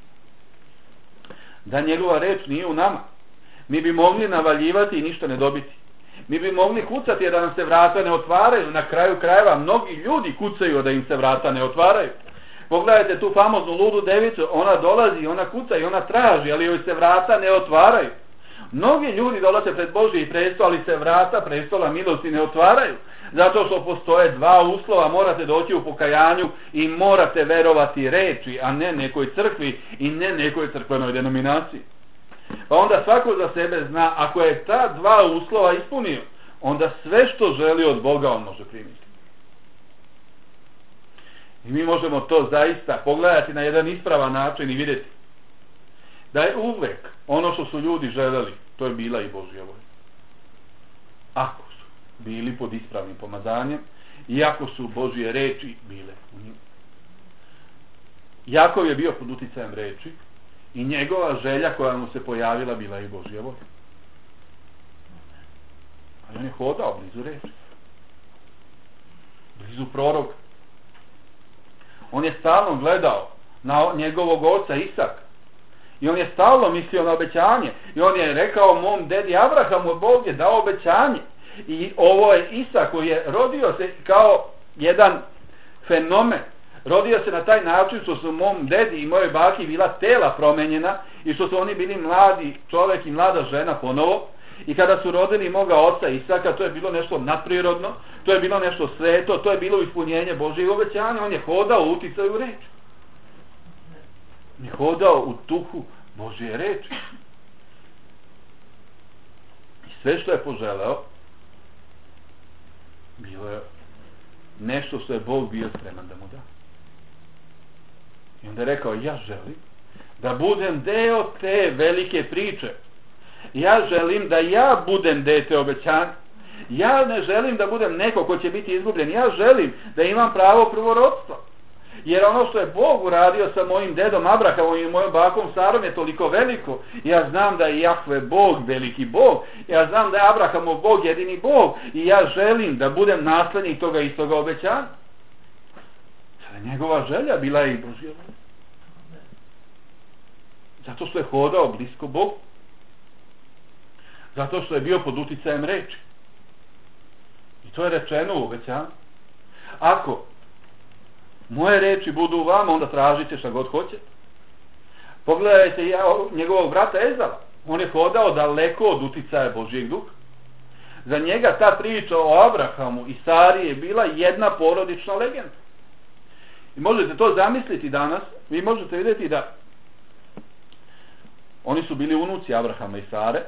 Da njegova reč nije u nama, mi bi mogli navaljivati i ništa ne dobiti. Mi bi mogli kucati jer da nam se vrata ne otvaraju. Na kraju krajeva mnogi ljudi kucaju da im se vrata ne otvaraju. Pogledajte tu famoznu ludu devicu, ona dolazi, ona kuca i ona traži, ali joj se vrata ne otvaraju. Mnogi ljudi dolaze pred Božji prestol, ali se vrata prestola milosti ne otvaraju. Zato što postoje dva uslova, morate doći u pokajanju i morate verovati reči, a ne nekoj crkvi i ne nekoj crkvenoj denominaciji. Pa onda svako za sebe zna, ako je ta dva uslova ispunio, onda sve što želi od Boga on može primiti. I mi možemo to zaista pogledati na jedan ispravan način i vidjeti da je uvek ono što su ljudi želeli, to je bila i Božja volja. Ako su bili pod ispravnim pomazanjem i ako su Božje reči bile u njima. Jakov je bio pod uticajem reči i njegova želja koja mu se pojavila bila i Božja volja. Ali on je hodao blizu reči. Blizu proroka. On je stalno gledao na njegovog oca Isaka. I on je stalno mislio na obećanje. I on je rekao mom dedi Abrahamu, Bog je dao obećanje. I ovo je Isak koji je rodio se kao jedan fenomen. Rodio se na taj način što su mom dedi i mojoj baki bila tela promenjena i što su oni bili mladi čovjek i mlada žena ponovo. I kada su rodili moga oca Isaka, to je bilo nešto nadprirodno, to je bilo nešto sveto, to je bilo ispunjenje Božjeg obećanja. On je hodao u uticaju reči. On je hodao u duhu Božje reči. I sve što je poželeo, bilo je nešto što je Bog bio spreman da mu da. I onda je rekao, ja želim da budem deo te velike priče. Ja želim da ja budem dete obećanja. Ja ne želim da budem neko ko će biti izgubljen. Ja želim da imam pravo prvorodstva. Jer ono što je Bog uradio sa mojim dedom Abrahamom i mojom bakom Sarom je toliko veliko. Ja znam da je Jahve Bog, veliki Bog. Ja znam da je Abrahamov Bog jedini Bog. I ja želim da budem naslednik toga istoga obećanja. Sada njegova želja bila je i Božja volja. Zato što je hodao blisko Bogu. Zato što je bio pod uticajem reči. I to je rečeno u obećanju. Ako moje reči budu u vama, onda tražite šta god hoćete. Pogledajte ja, njegovog brata Ezava. On je hodao daleko od uticaja Božjeg duha. Za njega ta priča o Abrahamu i Sari je bila jedna porodična legenda. I možete to zamisliti danas. Vi možete vidjeti da oni su bili unuci Abrahama i Sare,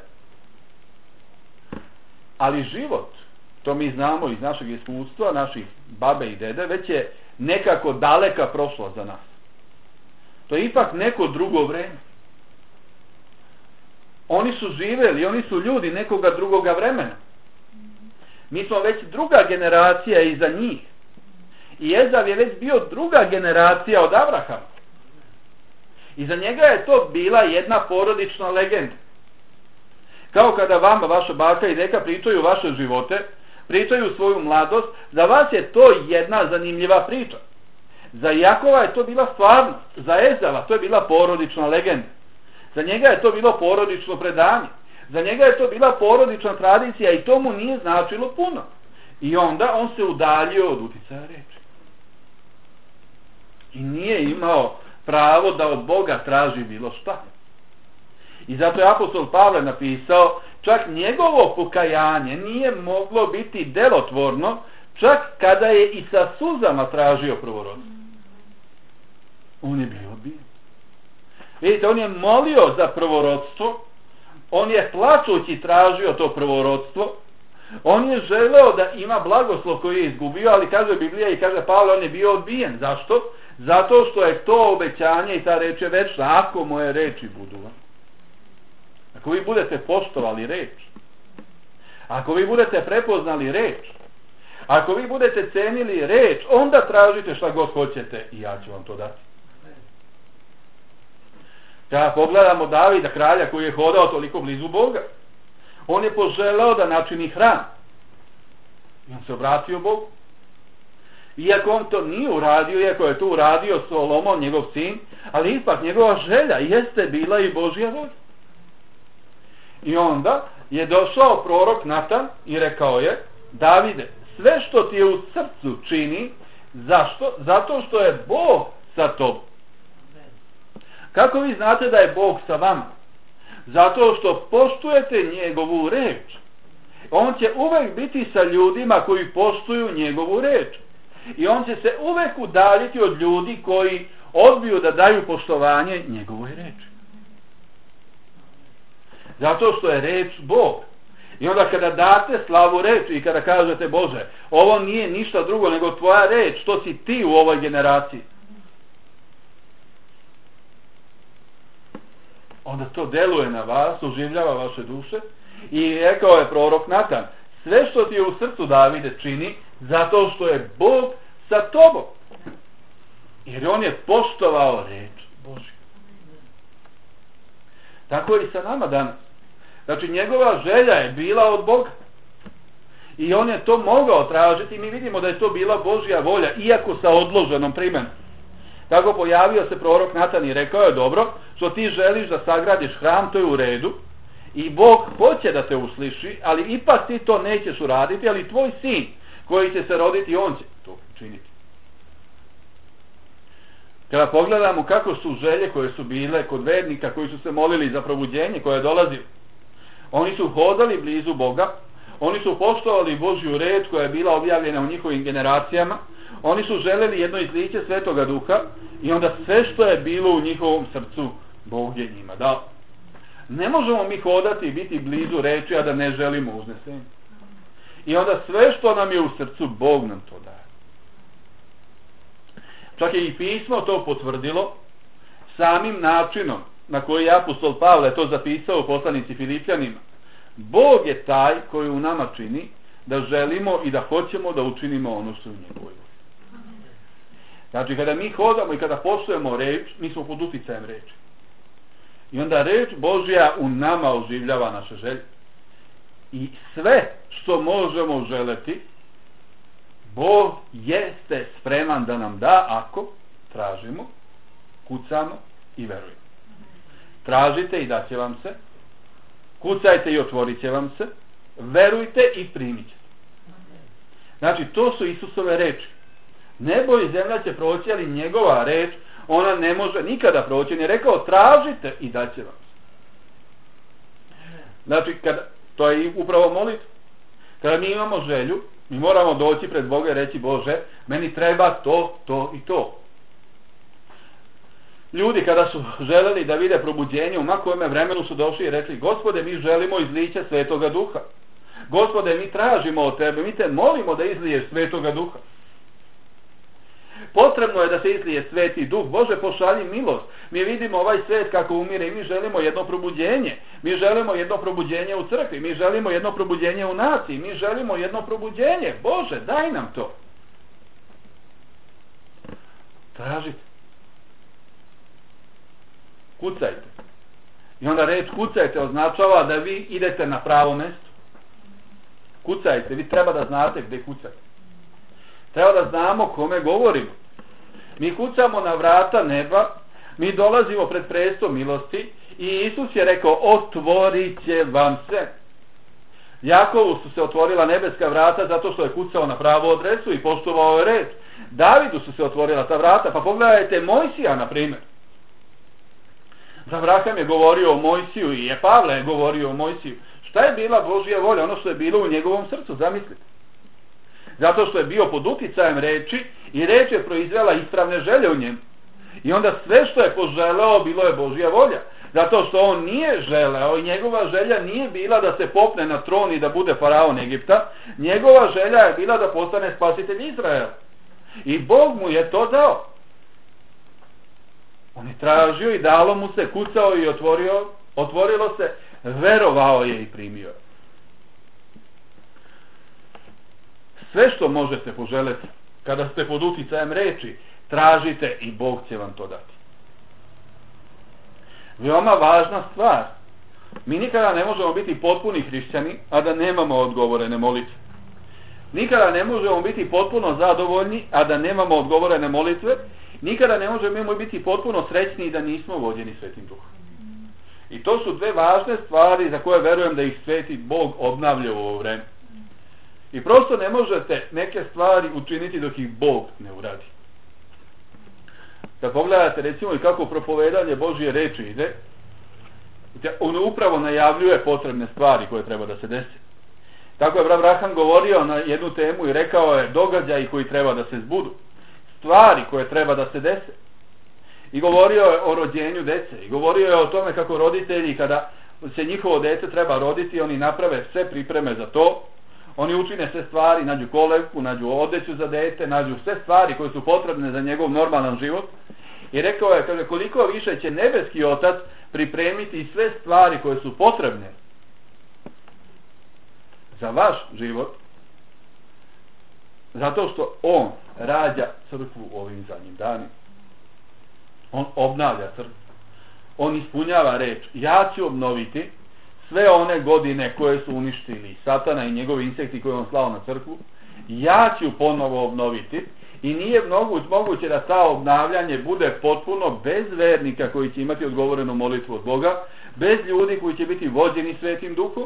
ali život, to mi znamo iz našeg iskustva, naših babe i dede, već je nekako daleka prošla za nas. To je ipak neko drugo vreme. Oni su živeli, oni su ljudi nekoga drugoga vremena. Mi smo već druga generacija iza njih. I Ezav je već bio druga generacija od Abrahama. I za njega je to bila jedna porodična legenda. Kao kada vama vaša baka i deka pričaju vaše živote, pričaju svoju mladost, za vas je to jedna zanimljiva priča. Za Jakova je to bila stvarnost, za Ezava to je bila porodična legenda. Za njega je to bilo porodično predanje. Za njega je to bila porodična tradicija i to mu nije značilo puno. I onda on se udaljio od uticaja reči. I nije imao pravo da od Boga traži bilo šta. I zato je apostol Pavle napisao, čak njegovo pokajanje nije moglo biti delotvorno, čak kada je i sa suzama tražio prvorodstvo. On je bio odbijen. Vidite, on je molio za prvorodstvo, on je plačući tražio to prvorodstvo, on je želeo da ima blagoslov koji je izgubio, ali kaže Biblija i kaže Pavle, on je bio odbijen. Zašto? Zato što je to obećanje i ta reč je večna. Ako moje reči budu vam. Ako vi budete poštovali reč, ako vi budete prepoznali reč, ako vi budete cenili reč, onda tražite šta god hoćete i ja ću vam to dati. Kada pogledamo Davida, kralja koji je hodao toliko blizu Boga, on je poželeo da načini hram. I on se obratio Bogu. Iako on to nije uradio, iako je to uradio Solomon, njegov sin, ali ipak njegova želja jeste bila i Božja volja. I onda je došao prorok Natan i rekao je, Davide, sve što ti je u srcu čini, zašto? Zato što je Bog sa tobom. Kako vi znate da je Bog sa vama? Zato što poštujete njegovu reč. On će uvek biti sa ljudima koji poštuju njegovu reč. I on će se uvek udaljiti od ljudi koji odbiju da daju poštovanje njegovoj reči. Zato što je reč Bog. I onda kada date slavu reči i kada kažete, Bože, ovo nije ništa drugo nego tvoja reč, što si ti u ovoj generaciji, onda to deluje na vas, oživljava vaše duše. I rekao je prorok Natan, sve što ti je u srcu, Davide, čini, zato što je Bog sa tobom. Jer on je poštovao reč Božju. Tako je i sa nama danas. Znači njegova želja je bila od Boga. I on je to mogao tražiti. Mi vidimo da je to bila Božja volja, iako sa odloženom primenom. Tako pojavio se prorok Natan i rekao je, dobro, što ti želiš da sagradiš hram, to je u redu. I Bog hoće da te usliši, ali ipak ti to nećeš uraditi, ali tvoj sin koji će se roditi, on će to učiniti. Kada pogledamo kako su želje koje su bile kod vernika, koji su se molili za probuđenje koje je dolazilo, oni su hodali blizu Boga, oni su poštovali Božju reč koja je bila objavljena u njihovim generacijama, oni su želeli jedno izliće Svetoga Duha i onda sve što je bilo u njihovom srcu Bog je njima dao. Ne možemo mi hodati i biti blizu reči, a da ne želimo uznesenje. I onda sve što nam je u srcu, Bog nam to daje. čak je i pismo to potvrdilo, samim načinom na koji je apostol Pavle to zapisao u poslanici Filipljanima. Bog je taj koji u nama čini da želimo i da hoćemo da učinimo ono što je u njegovoj volji. Znači, kada mi hodamo i kada poštujemo reč, mi smo pod uticajem reči. I onda reč Božja u nama oživljava naše želje. I sve što možemo želeti, Bog jeste spreman da nam da ako tražimo, kucamo i verujemo. Tražite i daće vam se, kucajte i otvorit će vam se, verujte i primit ćete. Znači, to su Isusove reči. Nebo i zemlja će proći, ali njegova reč, ona ne može nikada proći. On je rekao, tražite i daće vam se. Znači, kada, to je upravo molitva. Kada mi imamo želju, mi moramo doći pred Boga i reći, Bože, meni treba to, to i to. Ljudi kada su želeli da vide probuđenje, u makome vremenu su došli i rekli, Gospode, mi želimo izliće Svetoga Duha. Gospode, mi tražimo od tebe, mi te molimo da izliješ Svetoga Duha. Potrebno je da se izlije Sveti Duh. Bože, pošalji milost. Mi vidimo ovaj svet kako umire i mi želimo jedno probuđenje. Mi želimo jedno probuđenje u crkvi. Mi želimo jedno probuđenje u naciji. Mi želimo jedno probuđenje. Bože, daj nam to. Tražite. Kucajte. I onda reč kucajte označava da vi idete na pravo mjesto. Kucajte. Vi treba da znate gdje kucate. Treba da znamo kome govorimo. Mi kucamo na vrata neba, mi dolazimo pred presto milosti i Isus je rekao, otvorit će vam se. Jakovu su se otvorila nebeska vrata zato što je kucao na pravu adresu i poštovao je red. Davidu su se otvorila ta vrata, pa pogledajte Mojsija, na primjer. Abraham je govorio o Mojsiju i je Pavle je govorio o Mojsiju. Šta je bila Božja volja? Ono što je bilo u njegovom srcu, zamislite. Zato što je bio pod uticajem reči i reč je proizvela ispravne želje u njemu. I onda sve što je poželeo bilo je Božja volja. Zato što on nije želeo i njegova želja nije bila da se popne na tron i da bude faraon Egipta. Njegova želja je bila da postane spasitelj Izraela. I Bog mu je to dao. On je tražio i dalo mu se, kucao i otvorio, otvorilo se, verovao je i primio. Sve što možete poželeti, kada ste pod uticajem reči, tražite i Bog će vam to dati. Veoma važna stvar. Mi nikada ne možemo biti potpuni hrišćani, a da nemamo odgovorene molitve. Nikada ne možemo biti potpuno zadovoljni, a da nemamo odgovorene molitve. Nikada ne možemo biti potpuno srećni i da nismo vođeni Svetim Duhom. I to su dve važne stvari za koje verujem da ih Sveti Bog obnavlja u ovo vreme. I prosto ne možete neke stvari učiniti dok ih Bog ne uradi. Kad pogledate recimo i kako propovedanje Božje reči ide, on upravo najavljuje potrebne stvari koje treba da se desi. Tako je Abraham govorio na jednu temu i rekao je događaji koji treba da se zbudu. Stvari koje treba da se dese. I govorio je o rođenju dece. I govorio je o tome kako roditelji kada se njihovo dete treba roditi, oni naprave sve pripreme za to. Oni učine sve stvari, nađu kolevku, nađu odeću za dete, nađu sve stvari koje su potrebne za njegov normalan život. I rekao je, kaže, koliko više će nebeski Otac pripremiti sve stvari koje su potrebne za vaš život, zato što on rađa crkvu ovim zadnjim danima. On obnavlja crkvu. On ispunjava reč. Ja ću obnoviti sve one godine koje su uništili Satana i njegovi insekti koje on slao na crkvu. Ja ću ponovo obnoviti i nije moguće da ta obnavljanje bude potpuno bez vernika koji će imati odgovorenu molitvu od Boga, bez ljudi koji će biti vođeni Svetim Duhom.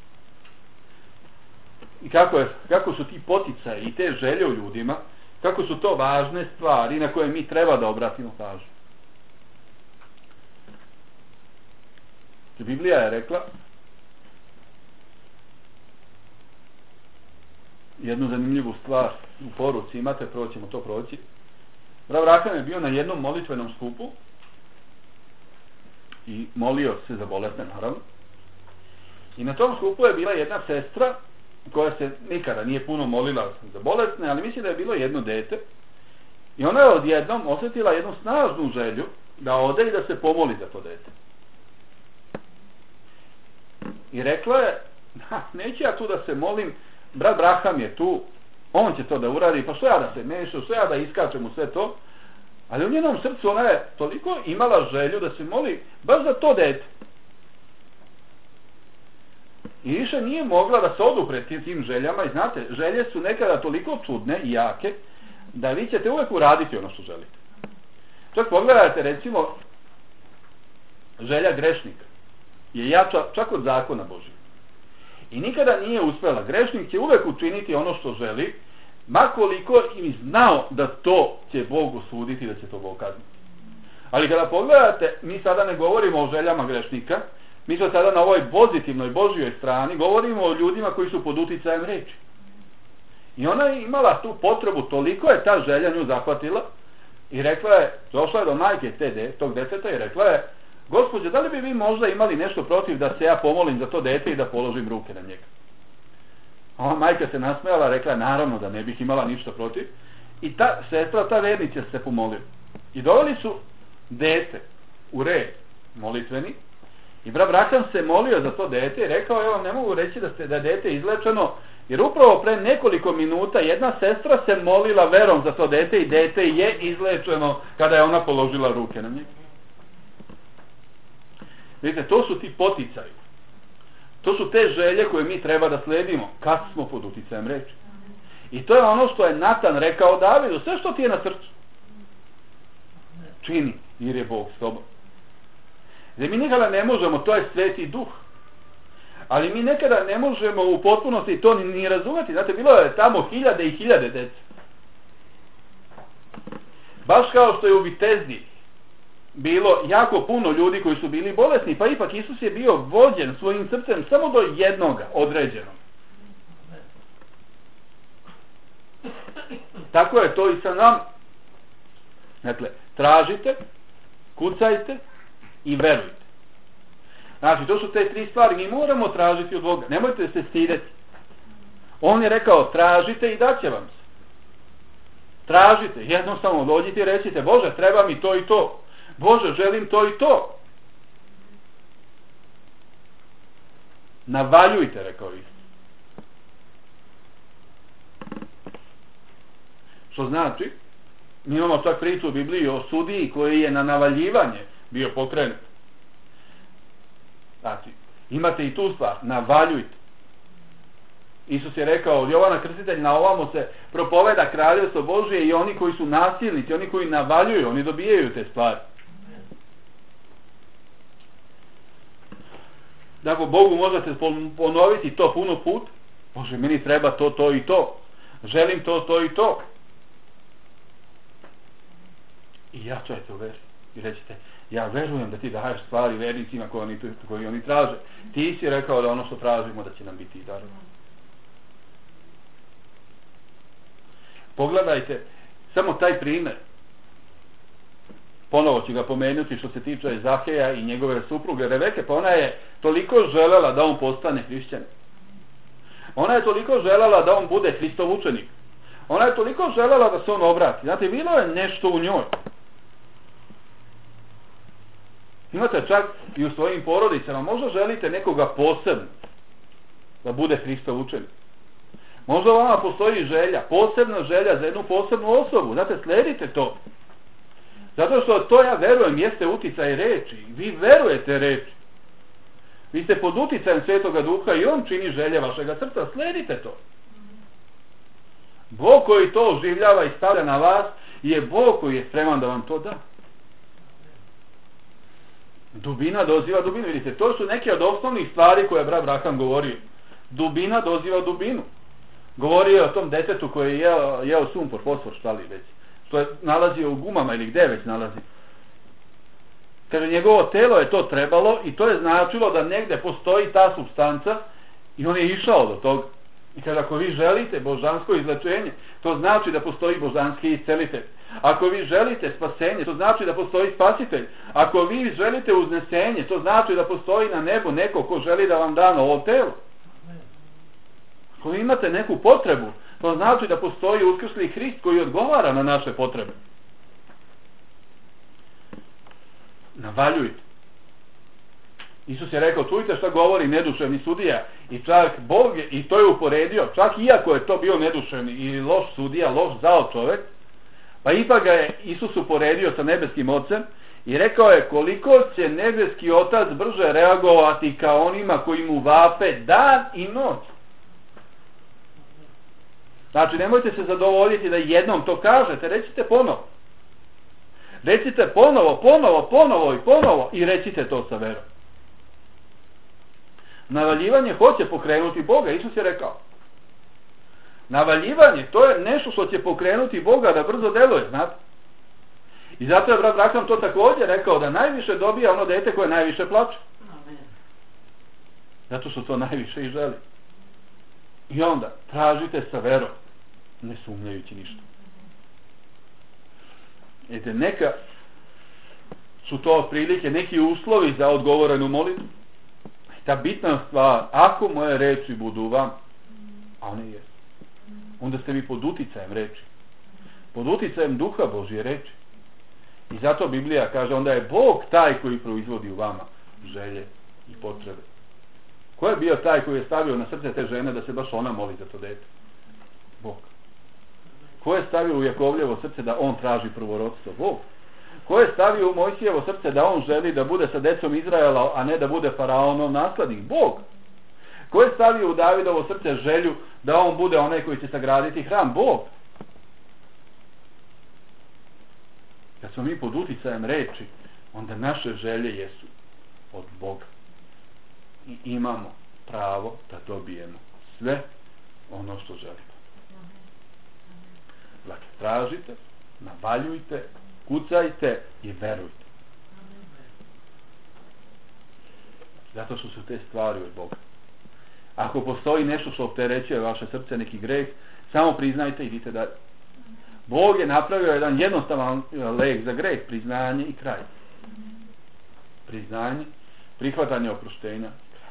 I kako, je, kako su ti poticaji i te želje u ljudima, kako su to važne stvari na koje mi treba da obratimo pažnju. Biblija je rekla jednu zanimljivu stvar u poruci, imate, proćemo to proći. Abraham je bio na jednom molitvenom skupu i molio se za bolesne, naravno. I na tom skupu je bila jedna sestra koja se nikada nije puno molila za bolesne, ali mislim da je bilo jedno dete I ona je odjednom osjetila jednu snažnu želju da ode i da se pomoli za to dete. I rekla je, neću ja tu da se molim, brat Braham je tu, on će to da uradi, pa što ja da se mešam, što ja da iskačem u sve to. Ali u njenom srcu ona je toliko imala želju da se moli baš za to dete. I više nije mogla da se odupre tim željama. I znate, želje su nekada toliko čudne i jake da vi ćete uvijek uraditi ono što želite. Čak pogledajte, recimo, želja grešnika je jača čak od zakona Božjeg. I nikada nije uspjela. Grešnik će uvijek učiniti ono što želi, makoliko im znao da to će Bog osuditi, da će to Bog kazniti. Ali kada pogledate, mi sada ne govorimo o željama grešnika, mi smo sada na ovoj pozitivnoj Božjoj strani, govorimo o ljudima koji su pod uticajem reči. I ona je imala tu potrebu, toliko je ta želja nju zahvatila i rekla je, došla je do majke te de, tog deteta i rekla je, gospođo, da li bi vi možda imali nešto protiv da se ja pomolim za to dete i da položim ruke na njega? Ova majka se nasmejala, rekla je, naravno da ne bih imala ništa protiv. I ta sestra, ta vernica se pomolila. I doveli su dete u red molitveni. I brat Braham se molio za to dete i rekao, evo, ne mogu reći da, ste, da je dete izlečeno, jer upravo pre nekoliko minuta jedna sestra se molila verom za to dete i dete je izlečeno kada je ona položila ruke na njega. Vidite, to su ti poticaji. To su te želje koje mi treba da sledimo kad smo pod uticajem reči. I to je ono što je Natan rekao Davidu, sve što ti je na srcu čini, jer je Bog s tobom. Jer mi nikada ne možemo, to je Sveti Duh, ali mi nekada ne možemo u potpunosti to ni, ni razumeti. Znate, bilo je tamo hiljade i hiljade dece. Baš kao što je u Vitezdi bilo jako puno ljudi koji su bili bolesni, pa ipak Isus je bio vođen svojim srcem samo do jednoga određenog. Tako je to i sa nam. Dakle, tražite, kucajte i verujte. Znači, to su te tri stvari. Mi moramo tražiti od Boga. Nemojte se stideti. On je rekao, tražite i daće vam se. Tražite. Jednostavno dođite i recite, Bože, treba mi to i to. Bože, želim to i to. Navaljujte, rekao Isus. Što znači, mi imamo čak priču u Bibliji o sudiji koji je na navaljivanje bio pokrenut. Znači, imate i tu stvar, navaljujte. Isus je rekao, od Jovana Krstitelj na ovamo se propoveda kraljevstvo Božije i oni koji su nasilnici, oni koji navaljuju, oni dobijaju te stvari. Dakle, Bogu možete ponoviti to puno put. Bože, meni treba to, to i to. Želim to, to i to. I jačajte u veri. I rećete, ja verujem da ti daješ stvari vernicima koji oni, koji oni traže. Ti si rekao da ono što tražimo da će nam biti i darovano. Pogledajte samo taj primjer. Ponovo ću ga pomenuti što se tiče Zaheja i njegove supruge Reveke, pa ona je toliko želela da on postane hrišćanin. Ona je toliko želela da on bude Hristov učenik. Ona je toliko želela da se on obrati. Znate, bilo je nešto u njoj. Imate čak i u svojim porodicama, možda želite nekoga posebno da bude Hristov učenik. Možda vama postoji želja, posebna želja za jednu posebnu osobu. Znate, sledite to. Zato što to, ja verujem, jeste uticaj reči. Vi verujete reči. Vi ste pod uticajem Svetoga Duha i on čini želje vašega srca. Sledite to. Bog koji to oživljava i stavlja na vas je Bog koji je spreman da vam to da. Dubina doziva dubinu. Vidite, to su neke od osnovnih stvari koje je brat Braham govorio. Dubina doziva dubinu. Govorio je o tom detetu koji je jeo, jeo sumpor, fosfor, šta li već. To je nalazio u gumama ili gde već nalazi. Kaže, njegovo telo je to trebalo i to je značilo da negde postoji ta supstanca i on je išao do toga. I kaže, ako vi želite božansko izlečenje, to znači da postoji božanski iscelitelj. Ako vi želite spasenje, to znači da postoji spasitelj. Ako vi želite uznesenje, to znači da postoji na nebu neko ko želi da vam da novo telo. Ako imate neku potrebu, To znači da postoji uskrsli Hrist koji odgovara na naše potrebe. Navaljujte. Isus je rekao, čujte šta govori neduševni sudija, i čak Bog je, i to je uporedio, čak iako je to bio neduševni i loš sudija, loš zao čovjek, pa ipak ga je Isus uporedio sa nebeskim Ocem i rekao je koliko će nebeski Otac brže reagovati ka onima koji mu vape dan i noć. Znači, nemojte se zadovoljiti da jednom to kažete, recite ponovo. Recite ponovo, ponovo, ponovo i ponovo i recite to sa verom. Navaljivanje hoće pokrenuti Boga, Isus je rekao. Navaljivanje, to je nešto što će pokrenuti Boga da brzo deluje, znate. I zato je brat Branham to također rekao, da najviše dobija ono dete koje najviše plače. Zato što to najviše i želi. I onda, tražite sa verom, ne sumnjajući ništa. Ete, neka su to otprilike neki uslovi za odgovorenu molitvu. Ta bitna stvar, ako moje reči budu vam, a one jesu, onda ste vi pod uticajem reči, pod uticajem duha Božje reči. I zato Biblija kaže, onda je Bog taj koji proizvodi u vama želje i potrebe. Ko je bio taj koji je stavio na srce te žene da se baš ona moli za to dete? Bog. Ko je stavio u Jakovljevo srce da on traži prvorodstvo? Bog. Ko je stavio u Mojsijevo srce da on želi da bude sa decom Izraela, a ne da bude faraonov naslednik? Bog. Ko je stavio u Davidovo srce želju da on bude onaj koji će sagraditi hram? Bog. Kad smo mi pod uticajem reči, onda naše želje jesu od Boga. I imamo pravo da dobijemo sve ono što želimo. Dakle, tražite, navaljujte, kucajte i verujte. Zato što su te stvari od Boga. Ako postoji nešto što opterećuje vaše srce, neki greh, samo priznajte i idite dalje. Bog je napravio jedan jednostavan lek za greh, priznanje i kraj. Priznanje, prihvatanje oproštenja.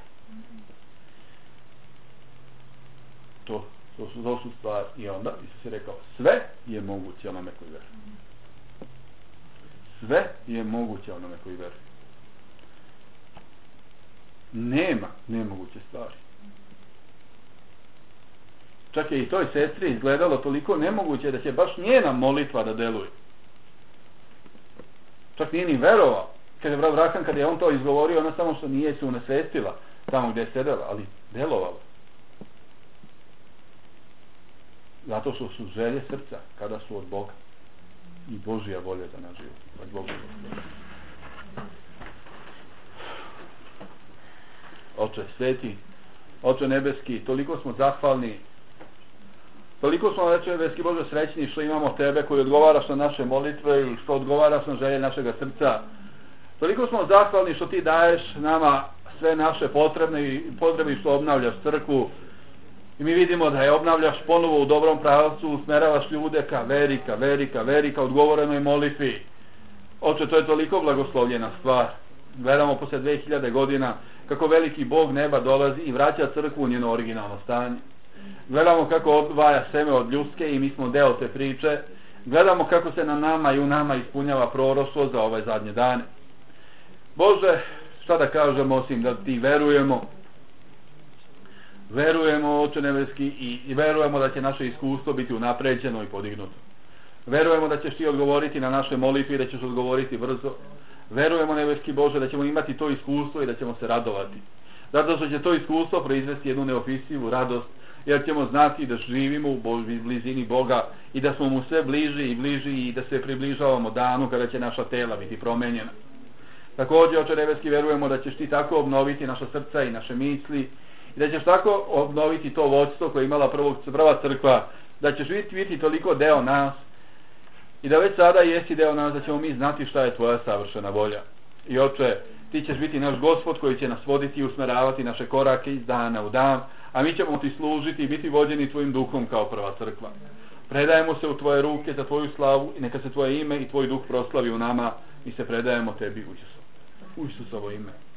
To, to, su, to su stvari. I onda Isus je rekao, sve je moguće onome koji veruje. Sve je moguće onome koji veruje. Nema nemoguće stvari. Čak je i toj sestri izgledalo toliko nemoguće da će baš njena molitva da deluje. Čak nije ni verovao. Kad je brat Branham, kad je on to izgovorio, ona samo što nije se unesvestila tamo gdje je sedela, ali delovala. Zato što su želje srca kada su od Boga. I Božja volja za naš život. Od Boga. Oče sveti, Oče nebeski, toliko smo zahvalni, toliko smo, Oče nebeski, Bože, srećni što imamo Tebe koji odgovaraš na naše molitve i što odgovaraš na želje našega srca. Toliko smo zahvalni što Ti daješ nama sve naše potrebne i potrebe što obnavljaš crkvu. I mi vidimo da je obnavljaš ponovo u dobrom pravcu, usmeravaš ljude ka veri, ka veri, ka veri, ka odgovorenoj molitvi. Oče, to je toliko blagoslovljena stvar. Gledamo posle dve hiljade godina kako veliki Bog neba dolazi i vraća crkvu u njeno originalno stanje. Gledamo kako odvaja seme od ljudske i mi smo deo te priče. Gledamo kako se na nama i u nama ispunjava proroštvo za ove zadnje dane. Bože, šta da kažemo osim da Ti verujemo. Verujemo, Oče nebeski, i, i verujemo da će naše iskustvo biti unapređeno i podignuto. Verujemo da ćeš Ti odgovoriti na naše molitve i da ćeš odgovoriti brzo. Verujemo, nebeski Bože, da ćemo imati to iskustvo i da ćemo se radovati. Zato što će to iskustvo proizvesti jednu neopisivu radost, jer ćemo znati da živimo u blizini Boga i da smo mu sve bliži i bliži i da se približavamo danu kada će naša tela biti promenjena. Također, Oče nebeski, verujemo da ćeš Ti tako obnoviti naša srca i naše misli i da ćeš tako obnoviti to vođstvo koje je imala prvog, prva crkva, da ćeš biti, biti toliko deo nas i da već sada jesi deo nas, da ćemo mi znati šta je Tvoja savršena volja. I Oče, Ti ćeš biti naš Gospod koji će nas voditi i usmeravati naše korake iz dana u dan, a mi ćemo Ti služiti i biti vođeni Tvojim duhom kao prva crkva. Predajemo se u Tvoje ruke za Tvoju slavu i neka se Tvoje ime i Tvoj duh proslavi u nama. Mi se predajemo Tebi u Isusovo ime.